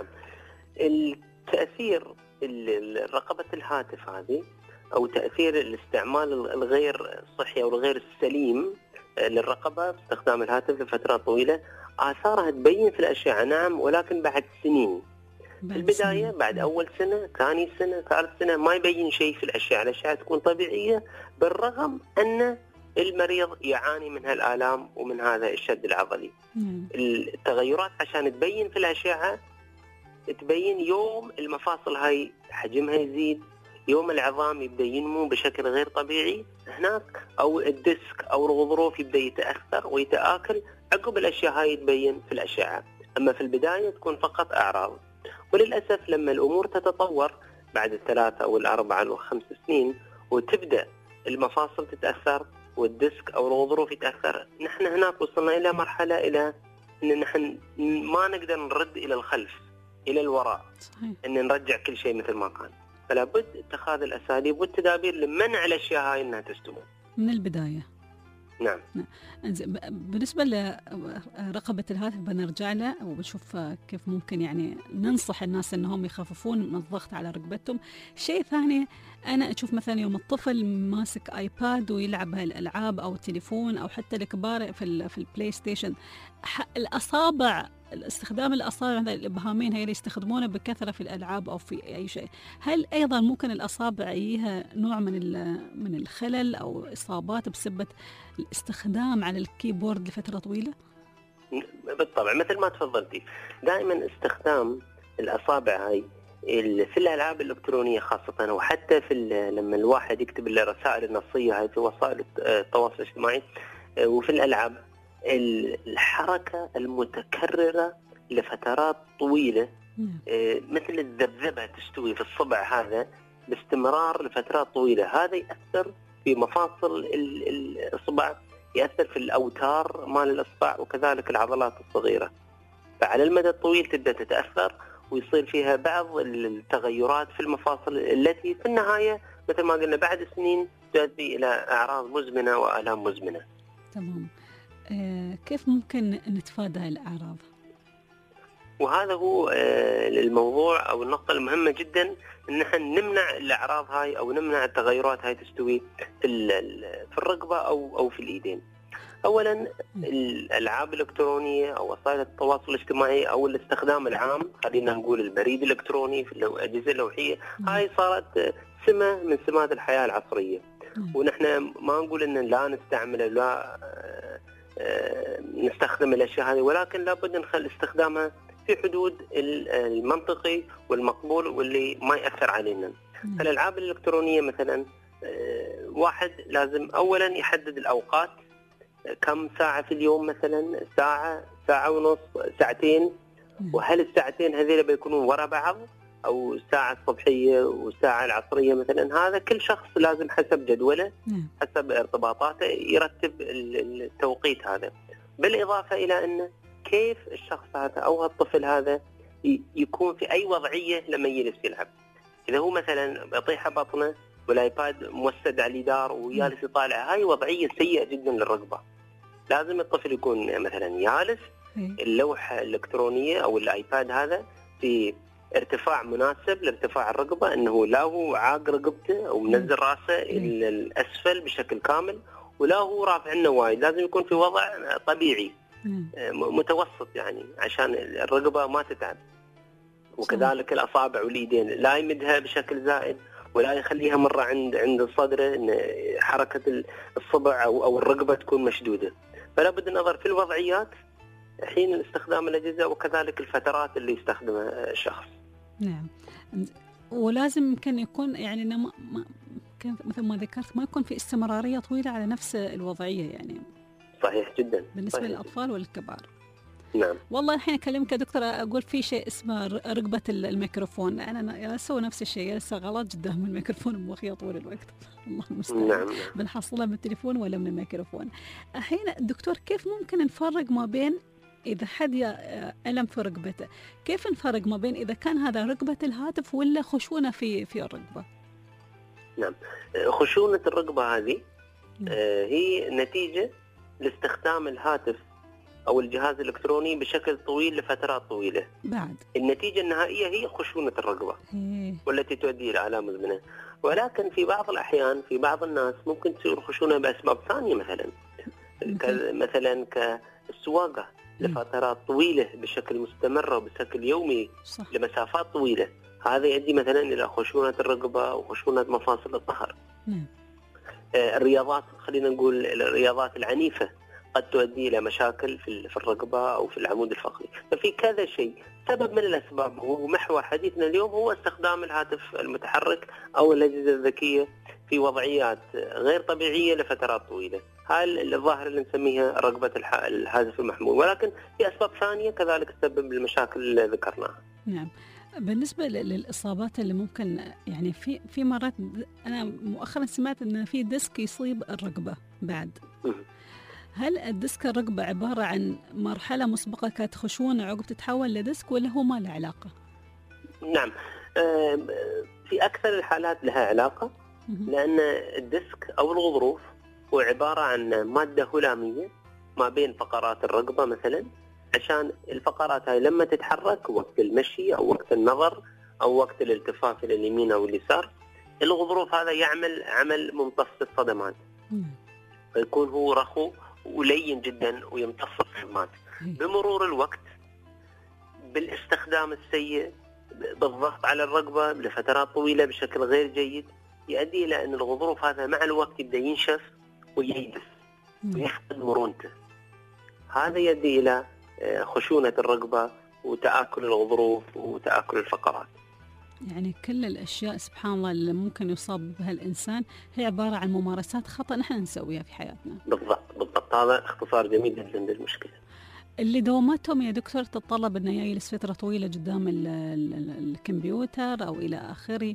التأثير رقبة الهاتف هذه أو تأثير الاستعمال الغير صحي أو الغير السليم للرقبة باستخدام الهاتف لفترات طويلة آثارها تبين في الأشعة، نعم، ولكن بعد سنين. في البداية بعد أول سنة، ثاني سنة، ثالث سنة ما يبين شيء في الأشعة، الأشعة تكون طبيعية بالرغم أن المريض يعاني من هالآلام ومن هذا الشد العضلي. التغيرات عشان تبين في الأشعة تبين يوم المفاصل هاي حجمها يزيد، يوم العظام يبدأ ينمو بشكل غير طبيعي هناك، أو الديسك أو الغضروف يبدأ يتأثر ويتآكل، عقب الأشياء هاي تبين في الأشعة. أما في البداية تكون فقط أعراض. وللأسف لما الأمور تتطور بعد 3 أو 4 أو 5 سنين وتبدأ المفاصل تتأثر والديسك أو الغضروف يتأثر، نحن هناك وصلنا إلى مرحلة إلى أن نحن ما نقدر نرد إلى الخلف، الى الوراء صحيح. ان نرجع كل شيء مثل ما كان. فلا بد اتخاذ الاساليب والتدابير لمنع الاشياء هاي انها تستمر من البداية. نعم. بالنسبة لرقبة الهاتف بنرجع له وبنشوف كيف ممكن يعني ننصح الناس أنهم يخففون من الضغط على رقبتهم. شيء ثاني أنا أشوف مثلا يوم الطفل ماسك آيباد ويلعب هالألعاب أو تليفون أو حتى الكبار في البلاي ستيشن، الأصابع، استخدام الأصابع مثلا الإبهامين هي اللي يستخدمونه بكثرة في الألعاب أو في أي شيء، هل أيضا ممكن الأصابع يجيها نوع من الخلل أو إصابات بسبب الاستخدام على الكيبورد لفترة طويلة؟ بالطبع مثل ما تفضلتي، دائما استخدام الأصابع هاي في الألعاب الإلكترونية خاصة، وحتى في لما الواحد يكتب الرسائل النصية هاي في وسائل التواصل الاجتماعي وفي الألعاب، الحركة المتكررة لفترات طويلة مثل الذبذبة تستوي في الصبع هذا باستمرار لفترات طويلة، هذا يأثر في مفاصل الإصبع، يأثر في الأوتار مال الإصبع وكذلك العضلات الصغيرة، فعلى المدى الطويل تبدأ تتأثر ويصير فيها بعض التغيرات في المفاصل التي في النهاية مثل ما قلنا بعد سنين تؤدي إلى أعراض مزمنة وآلام مزمنة. تمام. كيف ممكن نتفادى الأعراض؟ وهذا هو الموضوع أو النقطة المهمة جدا، إن نحن نمنع الأعراض هاي أو نمنع التغيرات هاي تستوي في الرقبة أو في الإيدين. أولا الألعاب الإلكترونية أو وسائل التواصل الاجتماعي أو الاستخدام العام، خلينا نقول البريد الإلكتروني في الأجهزة اللوحية، هاي صارت سمة من سمات الحياة العصرية، ونحن ما نقول إن لا نستعمل لا نستخدم الأشياء هذه، ولكن لابد نخلي استخدامها في حدود المنطقي والمقبول واللي ما يأثر علينا. فالألعاب الإلكترونية مثلا واحد لازم أولا يحدد الأوقات، كم ساعة في اليوم، مثلا ساعة ونص، ساعتين، وهل الساعتين هذيلا بيكونون وراء بعض أو الساعة الصبحية والساعة العصرية مثلا. هذا كل شخص لازم حسب جدوله حسب ارتباطاته يرتب التوقيت هذا، بالإضافة إلى أن كيف الشخص هذا أو الطفل هذا يكون في أي وضعية لما يجلس يلعب. إذا هو مثلا بطيحة بطنه والايباد موسد على الجدار ويالس يطالع، هاي وضعية سيئة جدا للرقبة. لازم الطفل يكون مثلا يالس اللوحة الإلكترونية أو الايباد هذا في ارتفاع مناسب لارتفاع الرقبة، انه لا هو عاق رقبته او منزل راسه الى الاسفل بشكل كامل، ولا هو رافع عنه وايد، لازم يكون في وضع طبيعي متوسط يعني عشان الرقبة ما تتعب. وكذلك الاصابع والايدين لا يمدها بشكل زائد ولا يخليها مرة عند الصدر، ان حركة الصبع او الرقبة تكون مشدودة. فلا بد النظر في الوضعيات حين استخدام الأجهزة وكذلك الفترات اللي يستخدمها الشخص. نعم، ولازم كان يكون يعني مثل ما ذكرت ما يكون في استمرارية طويلة على نفس الوضعية يعني. صحيح جدا. بالنسبة صحيح للأطفال والكبار. نعم. والله الحين أكلمك يا دكتورة أقول في شيء اسمه رقبة الميكروفون، أنا أسوي نفس الشيء، لسه غلط جدا من الميكروفون بمخي طول الوقت. الله المستعان. نعم. بنحصلها من التليفون ولا من الميكروفون. الحين دكتور كيف ممكن نفرق ما بين إذا حد ألم في رقبته، كيف نفرق ما بين إذا كان هذا رقبة الهاتف ولا خشونة في الرقبة؟ نعم، خشونة الرقبة هذه هي نتيجة لاستخدام الهاتف أو الجهاز الإلكتروني بشكل طويل لفترات طويلة. بعد النتيجة النهائية هي خشونة الرقبة والتي تؤدي إلى آلام مزمنة. ولكن في بعض الأحيان في بعض الناس ممكن تصير خشونة بأسباب ثانية، مثلا كالسواقة لفترات طويلة بشكل مستمر وبشكل يومي لمسافات طويلة، هذا يؤدي مثلا إلى خشونة الرقبة وخشونة مفاصل الظهر. الرياضات، خلينا نقول الرياضات العنيفة قد تؤدي إلى مشاكل في الرقبة أو في العمود الفقري. ففي كذا شيء. سبب من الأسباب هو محور حديثنا اليوم هو استخدام الهاتف المتحرك أو الأجهزة الذكية في وضعيات غير طبيعية لفترات طويلة. هاي الظاهرة اللي نسميها رقبة الهاتف المحمول، ولكن في أسباب ثانية كذلك تسبب المشاكل اللي ذكرناها. نعم. بالنسبة للإصابات اللي ممكن يعني في مرات أنا مؤخرا سمعت أن في ديسك يصيب الرقبة بعد. هل الديسك الرقبة عبارة عن مرحلة مسبقة كانت خشونة عقب تتحول لديسك ولا هو ما له علاقة؟ نعم، في أكثر الحالات لها علاقة، لأن الديسك أو الغضروف هو عبارة عن مادة هلامية ما بين فقرات الرقبة مثلا، عشان الفقرات هاي لما تتحرك وقت المشي أو وقت النظر أو وقت الالتفاف إلى اليمين أو اليسار، الغضروف هذا يعمل عمل ممتص الصدمات، فيكون هو رخو ولين جدا ويمتص الصدمات. بمرور الوقت بالاستخدام السيء، بالضغط على الرقبة لفترات طويلة بشكل غير جيد، يؤدي إلى أن الغضروف هذا مع الوقت يبدأ ينشف وييبس ويفقد مرونته. هذا يؤدي إلى خشونة الرقبة وتآكل الغضروف وتآكل الفقرات. يعني كل الأشياء سبحان الله اللي ممكن يصاب بها الإنسان هي عبارة عن ممارسات خطأ نحن نسويها في حياتنا. بالضبط، هذا اختصار جميل جدا للمشكلة. اللي دواماتهم يا دكتور تتطلب أنه يجلس فترة طويلة قدام الكمبيوتر أو إلى آخره،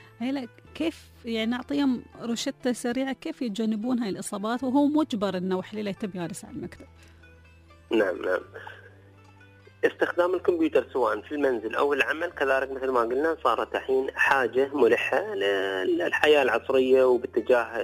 كيف يعني نعطيهم روشتة سريعة كيف يتجنبون هاي الإصابات وهو مجبر أنه وحليلة يتبع جالس على المكتب؟ نعم، استخدام الكمبيوتر سواء في المنزل أو العمل كذلك مثل ما قلنا صارت الحين حاجة ملحة للحياة العصرية وباتجاه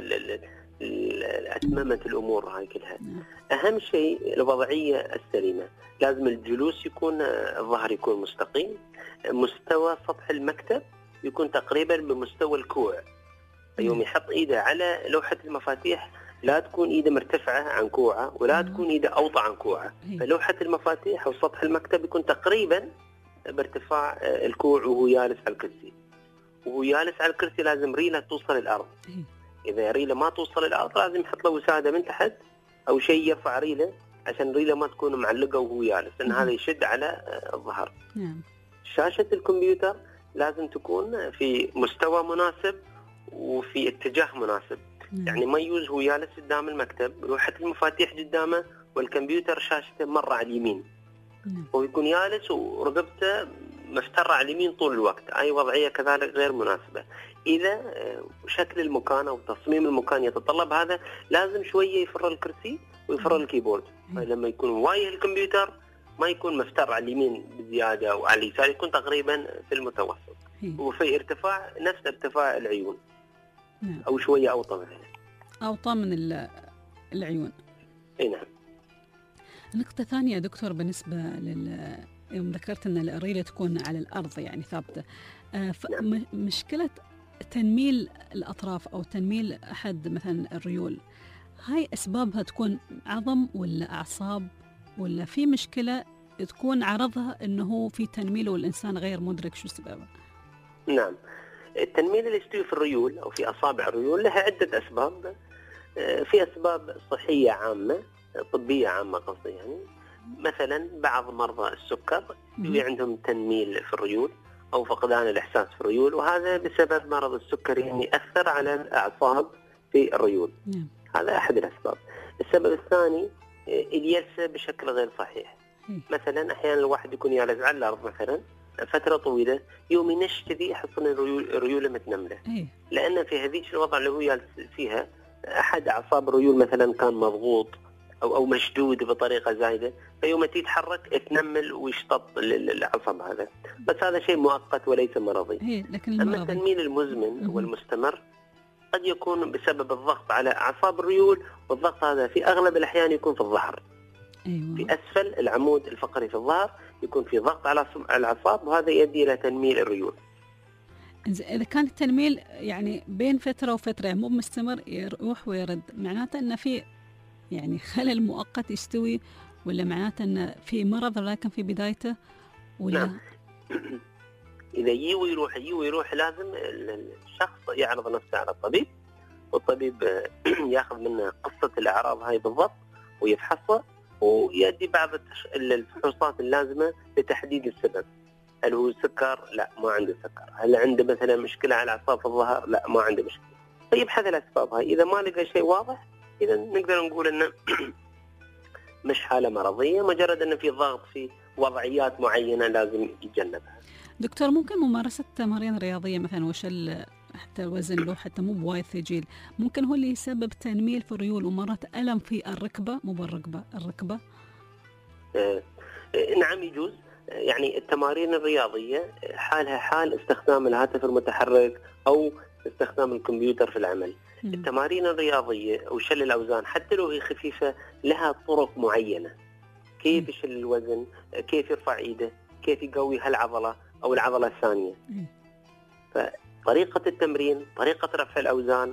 أتممة الأمور هاي كلها. أهم شيء الوضعية السليمة، لازم الجلوس يكون الظهر يكون مستقيم، مستوى سطح المكتب يكون تقريبا بمستوى الكوع، يوم يحط إيده على لوحة المفاتيح لا تكون إيده مرتفعة عن كوعه ولا تكون إيده أوطى عن كوعه، فلوحة المفاتيح أو سطح المكتب يكون تقريبا بارتفاع الكوع وهو جالس على الكرسي. وهو جالس على الكرسي لازم ريله توصل الأرض، إذا ريله ما توصل الأرض لازم يحط له وسادة من تحت أو شيء يرفع ريله عشان ريله ما تكون معلقة وهو جالس، لأن هذا يشد على الظهر. شاشة الكمبيوتر لازم تكون في مستوى مناسب وفي اتجاه مناسب، يعني ما يجوز هو جالس قدام المكتب لوحة المفاتيح قدامه والكمبيوتر شاشته مرة على اليمين، هو يكون جالس ورقبته مفترة على اليمين طول الوقت، أي وضعية كذلك غير مناسبة. إذا شكل المكان أو تصميم المكان يتطلب هذا لازم شوية يفر الكرسي ويفر الكيبورد، لما يكون واجه الكمبيوتر ما يكون مفتر على اليمين بزيادة أو على اليسار، يكون تقريبا في المتوسط وفي ارتفاع نفس ارتفاع العيون أو شوية أوطى منها، أوطى من العيون. أي نعم. نقطة ثانية دكتور بالنسبة يوم ذكرت أن الريلة تكون على الأرض يعني ثابتة، مشكلة تنميل الأطراف أو تنميل أحد مثلا الريول، هاي أسبابها تكون عظم ولا أعصاب ولا في مشكلة تكون عرضها أنه في تنميل والإنسان غير مدرك شو سببه؟ نعم، التنميل اللي يستوي في الريول أو في أصابع الريول لها عدة أسباب. في أسباب صحية عامة طبية عامة قصدي، يعني مثلا بعض مرضى السكر اللي عندهم تنميل في الريول أو فقدان الإحساس في الريول، وهذا بسبب مرض السكر يعني يأثر على الأعصاب في الريول. هذا أحد الأسباب. السبب الثاني اليلسة بشكل غير صحيح، مثلا أحيانا الواحد يكون يالس على الأرض مثلا فترة طويلة، يوم ينش كذي يحس إن الريول متنملة، لأن في هذيك الوضع اللي هو يالس فيها أحد أعصاب الريول مثلا كان مضغوط أو مشدود بطريقة زايدة، فيوم تتحرك تنمل ويشتط العصب هذا، بس هذا شيء مؤقت وليس مرضي. أما التنميل المزمن والمستمر قد يكون بسبب الضغط على أعصاب الريول، والضغط هذا في أغلب الأحيان يكون في الظهر. في أسفل العمود الفقري في الظهر يكون في ضغط على الأعصاب، وهذا يؤدي إلى تنميل الريول. إذا كان التنميل يعني بين فترة وفترة مو مستمر يروح ويرد، معناته أن في يعني خلل مؤقت يستوي، ولا معناته أن في مرض لكن في بدايته ولا؟ نعم. إذا يجي ويروح لازم الشخص يعرض نفسه على الطبيب، والطبيب ياخذ منه قصة الأعراض هاي بالضبط ويفحصها ويؤدي بعض الفحوصات اللازمة لتحديد السبب. هل هو سكر؟ لا ما عنده سكر. هل عنده مثلا مشكلة على أعصاب الظهر؟ لا ما عنده مشكلة. فيبحث الأسباب هاي، إذا ما لقى شيء واضح إذا نقدر نقول إنه مش حالة مرضية، مجرد إنه في ضغط في وضعيات معينة لازم يتجنبها. دكتور ممكن ممارسة تمارين رياضية مثلا وشل حتى الوزن لو حتى مو بوايد ثقيل ممكن هو اللي يسبب تنميل في الريول ومرات ألم في الركبة، مو بالركبة الركبة؟ نعم يجوز. يعني التمارين الرياضية حالها حال استخدام الهاتف المتحرك أو استخدام الكمبيوتر في العمل. التمارين الرياضية وشل الأوزان حتى لو هي خفيفة لها طرق معينة، كيف يشيل الوزن، كيف يرفع إيده، كيف يقوي هالعضلة أو العضلة الثانية. فطريقة التمرين، طريقة رفع الأوزان،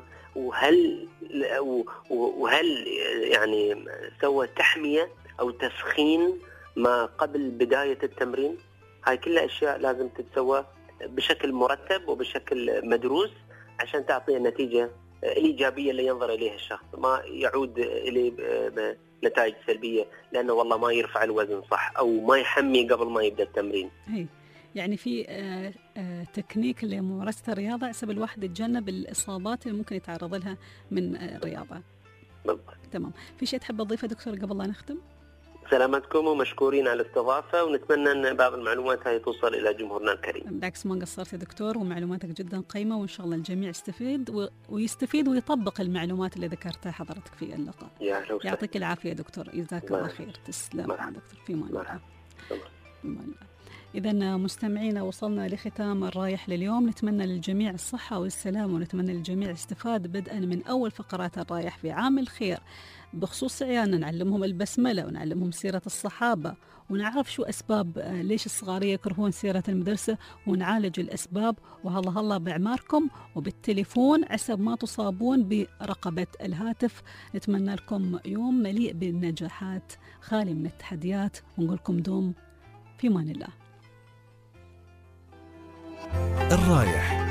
وهل يعني سوى تحمية أو تسخين ما قبل بداية التمرين، هاي كلها أشياء لازم تتسوى بشكل مرتب وبشكل مدروس عشان تعطي النتيجة الإيجابية اللي ينظر إليها الشخص، ما يعود إليه بنتائج سلبية لأنه والله ما يرفع الوزن صح أو ما يحمي قبل ما يبدأ التمرين. يعني في تكنيك لممارسة الرياضة حسب الواحد يتجنب الإصابات اللي ممكن يتعرض لها من الرياضة. بالضبط. تمام. في شيء تحب تضيفه دكتور قبل لا نختم؟ سلامتكم ومشكورين على الاستضافة، ونتمنى أن بعض المعلومات هاي توصل إلى جمهورنا الكريم. بالعكس ما قصرت يا دكتور، ومعلوماتك جدا قيمة، وإن شاء الله الجميع يستفيد ويستفيد ويطبق المعلومات اللي ذكرتها حضرتك في اللقاء. يعطيك العافية يا دكتور، جزاك الله خير. تسلم يا دكتور. في مان الله. إذا مستمعينا وصلنا لختام الرايح لليوم، نتمنى للجميع الصحة والسلام، ونتمنى للجميع الاستفادة بدءا من أول فقرات الرايح في عام الخير بخصوص عيالنا، نعلمهم البسملة ونعلمهم سيرة الصحابة، ونعرف شو أسباب ليش الصغار يكرهون سيرة المدرسة، ونعالج الأسباب. وهلا بإعماركم وبالتليفون عسب ما تصابون برقبة الهاتف. نتمنى لكم يوم مليء بالنجاحات خالي من التحديات، ونقول لكم دوم في أمان الله. الرايح